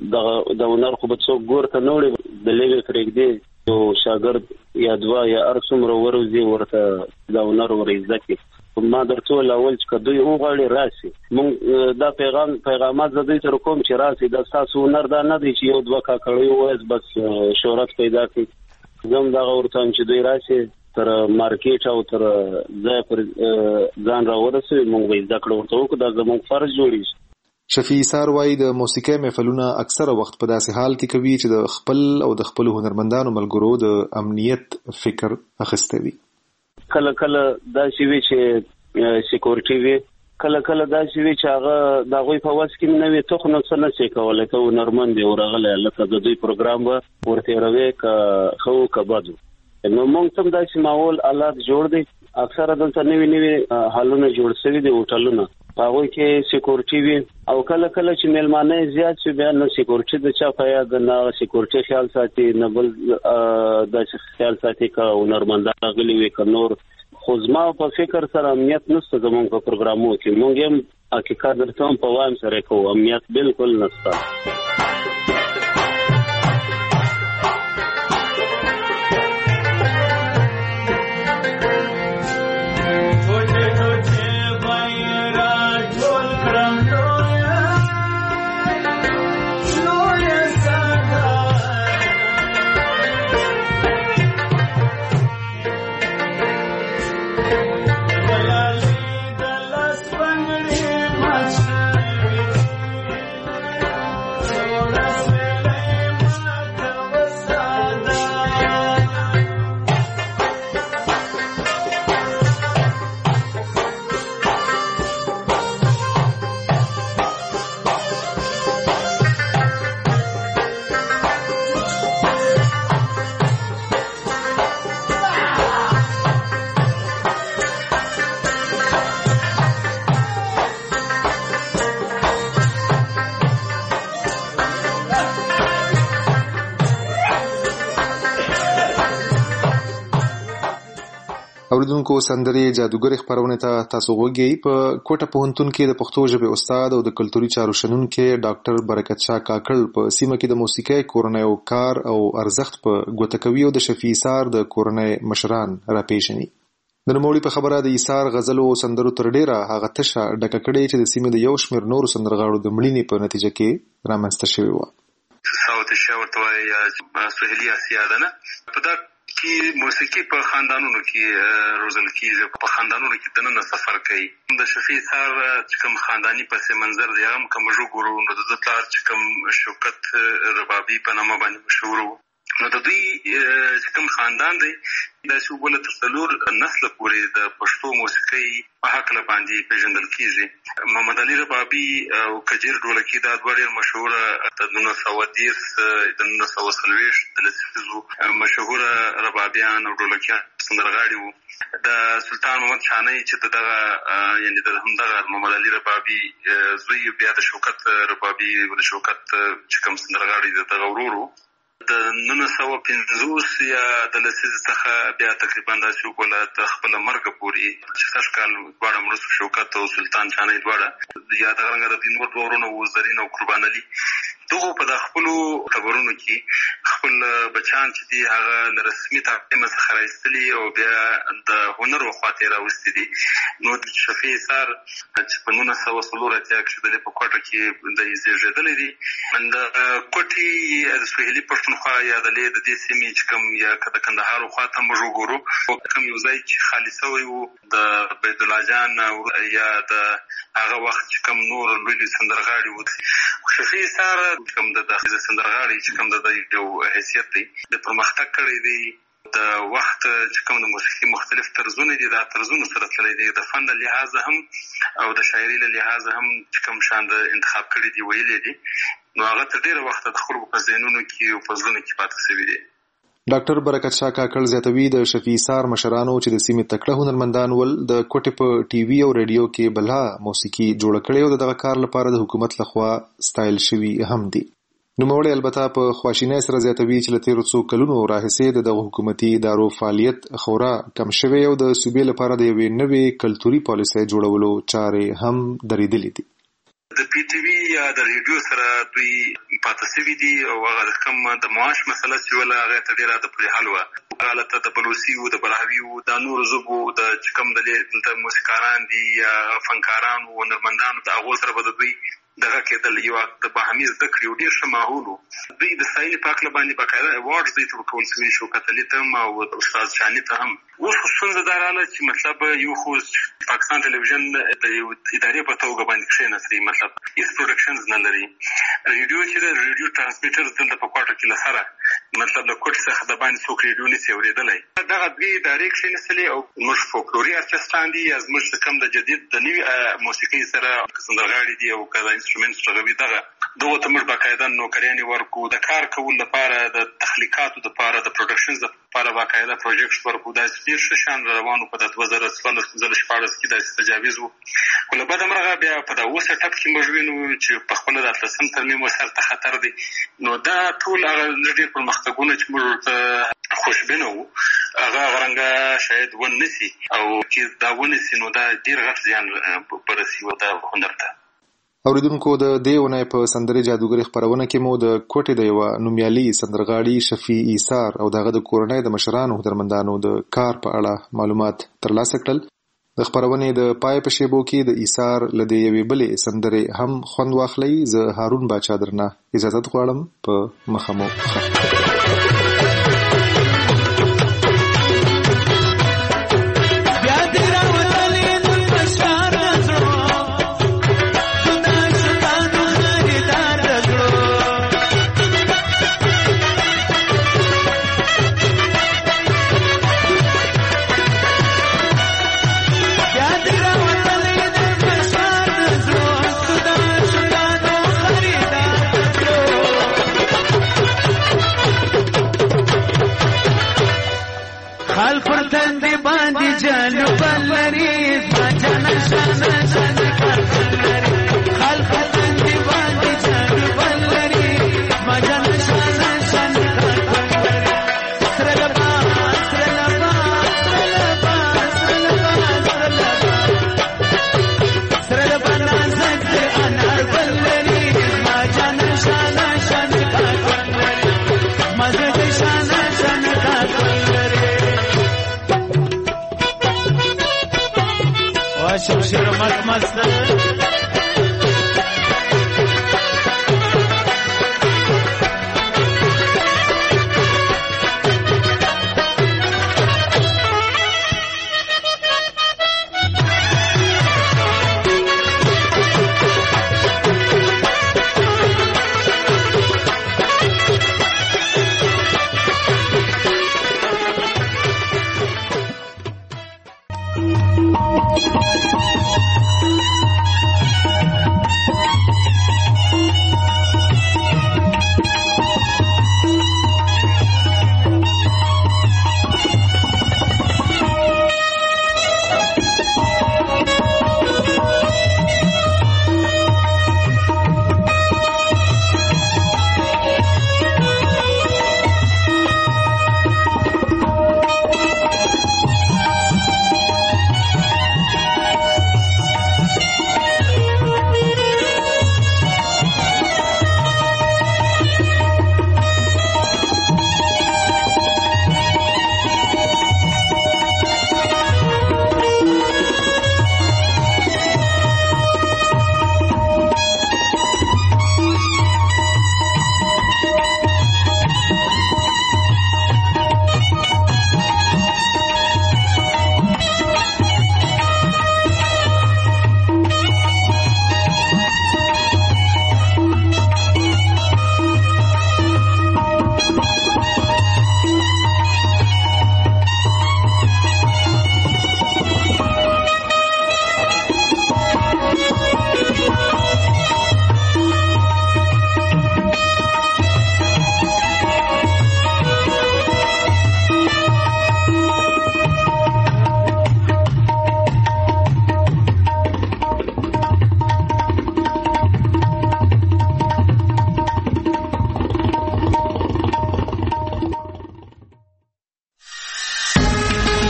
د اونر خو به څوک ګور ته نوړي د لیوی فرېګ دی یو شاګرد یا دوا یا ارسومره ورځي ورته د اونر ورزده کی ما درته اول چې کدوې وغواړي راشي. موږ دا پیغامات زده تر کوم چې راشي د تاسو هنر دا نه دی چې یو دوه کا کړی وایي بس شهرت پیدا کړي. زم دا ورته چې دوی راشي تر مارکیټ او تر ځای پر ځان راورسوي موږ به زده کړو ورته وکړو دا زموږ فرض جوړیږي. شفیع سار وای د موسیقي محفلونه اکثره وخت په داسې حال کې کوي چې د خپل او د خپل هنرمندانو ملګرو د امنیت فکر اخیسته وي. کله کله دا شی وی چې سکیورټي وي، کله کله دا شی وی چې هغه د غوي په واس کې نه وي ته خو نه څه نه شي کولای ته هنرمند دی ورغله لکه د دوی پروګرام ورته روي ک خو کبادو. نو موږ ته دا چې ماحول حالات جوړ دي اکثره دلته نوي حالونه جوړ شوي دي هوټلونه هغه کې سکیورټي وي او کله کله چې ملمانه زیات شي بیا نو سکیورټي د چا په یاد نه سکیورټي خیال ساتي نه بل د خیال ساتي کا هنرمندان غلي وي ک نور خو زما په فکر سره امنیت نشته زموږ په پروګرامو کې موږ هم حقیقت درته په وایم سره کوو امنیت بالکل نشته. اوریدونکو سندرې جادوګر خبرونه ته تاسو وګورئ. په کوټه پوهنتون کې د پښتو ژبې استاد او د کلتوري چارو شنونکي ډاکټر برکت شاه کاکړ په سیمه کې د موسیقۍ کورنۍ او کار او ارزښت په ګوته کوي او د شفیع ایثار د کورنۍ مشران راپېژني. د نوموړي په خبره د ایثار غزلو او سندرو تر ډیره هغه تشه ډکه کړې چې د سیمې د یو شمېر نورو سندرغاړو د مړینې په نتیجه کې رامنځته شوې وه. ساوت شاورته یا سهیلي اسیا ده نه په دا کې موسیقي په خاندانونو کې روزل کېږي، په خاندانونو کې دننه سفر کوي. د شفیع ایثار چې کوم خانداني پس منظر دی هغه کوم ژوګورو نو د پلار چې کوم شوکت ربابي په نامه باندې مشهور و. نو د دوی چې کوم خاندان دی دا چې وګوله تر څلور نسله پورې د پښتو موسیقۍ په هکله باندې پېژندل کېږي. محمد علي ربابي او کجیر ډولکي دا دوه ډېر مشهوره د 1930 د 1940 د لسیزو مشهوره ربابیان او ډولکیان سندرغاړي وو. د سلطان محمد شانۍ چې دغه یعنې د همدغه محمد علي ربابي زوی بیا د شوکت ربابي د شوکت چې کوم سندرغاړي د دغه ورور وو. د 1950 یا د لسیزې څخه بیا تقریبا داسې وګوله د خپله مرګه پورې چې سږ کال دواړه مړه شو، شوکت او سلطان شانۍ دواړه، یا دغه رنګه د دوی نور دوه ورونه وو زرین او قربان علي. دغو په د خپلو خبرونو کې خپل بچان چې دي هغه له رسمي تعلیم څخه راایستلي او بیا د هنر خواته راوستي دي. نو د شفیع ایثار چې په 1940 کې د په کوټه کې د زیږیدلې دي د کوټې د سهیلي پښتونخوا یا د دې سیمې چې کوم یا د کندهار خواته موږ وګورو کوم یو ځای چې خالي شوی وو د بیت الله جان یا د هغه وخت چې کوم نور لوی سندرغاړي وو. شفیع ایثار کوم د سندرغاړي چې کوم د یو حیثیت دی د پرمختګ کړی دی د وخت چې کوم د موسیقي مختلف طرزونه دي دا طرزونه سره تللی دی د فن له لحاظه هم او د شاعري له لحاظه هم چې کوم شان د انتخاب کړي دي ویلي دي نو هغه تر ډیره وخت د خلکو په ذهنونو کې او په زړونو کې پاتې شوي دي. ډاکټر برکت شاه کاکړ زیاتوي د شفیع ایثار مشرانو چې د سیمې تکړه هنرمندان ول د کوټې په ټي وي او ریډیو کې بلا موسیقي جوړه کړې او دغه کار لپاره د حکومت لخوا ستایل شوي هم دي. نوموړی البته په خواشینۍ سره زیاتوي چې له تېرو څو کلونو راهیسې د دغه حکومتي ادارو فعالیت خورا کم شوی او د صوبې لپاره د یوې نوې کلتوري پالیسۍ جوړولو چارې هم درېدلې دي. د پی ټي وي یا د ریډیو سره دوی پاتې شوي دي او هغه کوم د معاش مسله چې ولا هغه ته ډېره د پورې حل وه حالت د بلوچي او د براهوي او د نور ژبو د چې کوم د موسیقاران دي یا فنکاران او هنرمندان د هغو سره به د دوی دغه کېدل یو د باهمي زده کړې ډېر ښه ماحول و. دوی د ستاینې په هکله باندې باقاعده ایوارډز دوی ته ورکول شوي شوکت علي ته هم او استاد شاني ته هم. اوس خو ستونزه دا راغله چې مطلب یو خو پاکستان ټلویزیون د یو ادارې په توګه باندې کښېناستئ مطلب هیڅ پروډکشنز نه لري. ریډیو چې د ریډیو ټرانسمیټر دلته په کوټه کې له سره مطلب د کوټې څخه د باندې څوک ریډیو نشي اورېدلی. دغه دوی ادارې کښېنستلې او موږ فولکلوري ارکسټران دي یا زموږ څه کم د جدید د نوي موسیقۍ سره سندرغاړي دي او که د انسټرومنټس غوي دغه موږ باقاعده نوکریانې ورکو د کار کولو لپاره د تخلیقاتو لپاره د پروډکشنز لپاره باقاعده پروجیکټ ورکو. داسې ډېر ښه شان روانو په 2014 کې داسې تجاویز وو. خو له بده مرغه بیا په دا اوس ټپ کې موږ وینو چې په خپله د 18 ترمیم سرته خطر دی. نو دا ټول هغه ډېر پرمختګونه چې موږ ته خوشبینه وو هغه غرنګه شاید ونسي او چې دا ونسي نو دا ډېر غټ زیان برسي و دا هنر ته. اوریدونکو د دې اونۍ په سندرې جادوګرۍ خپرونه کې مو د کوټې د یوه نومیالي سندرغاړي شفیع ایثار او دغه د کورنۍ د مشرانو هنرمندانو د کار په اړه معلومات ترلاسه کړل. د خپرونې د پای په شیبو کې د ایثار له دې یوې بلې سندرې هم خوند واخلئ. زه هارون باچا درنه اجازت غواړم. په مخه مو شمشیر مست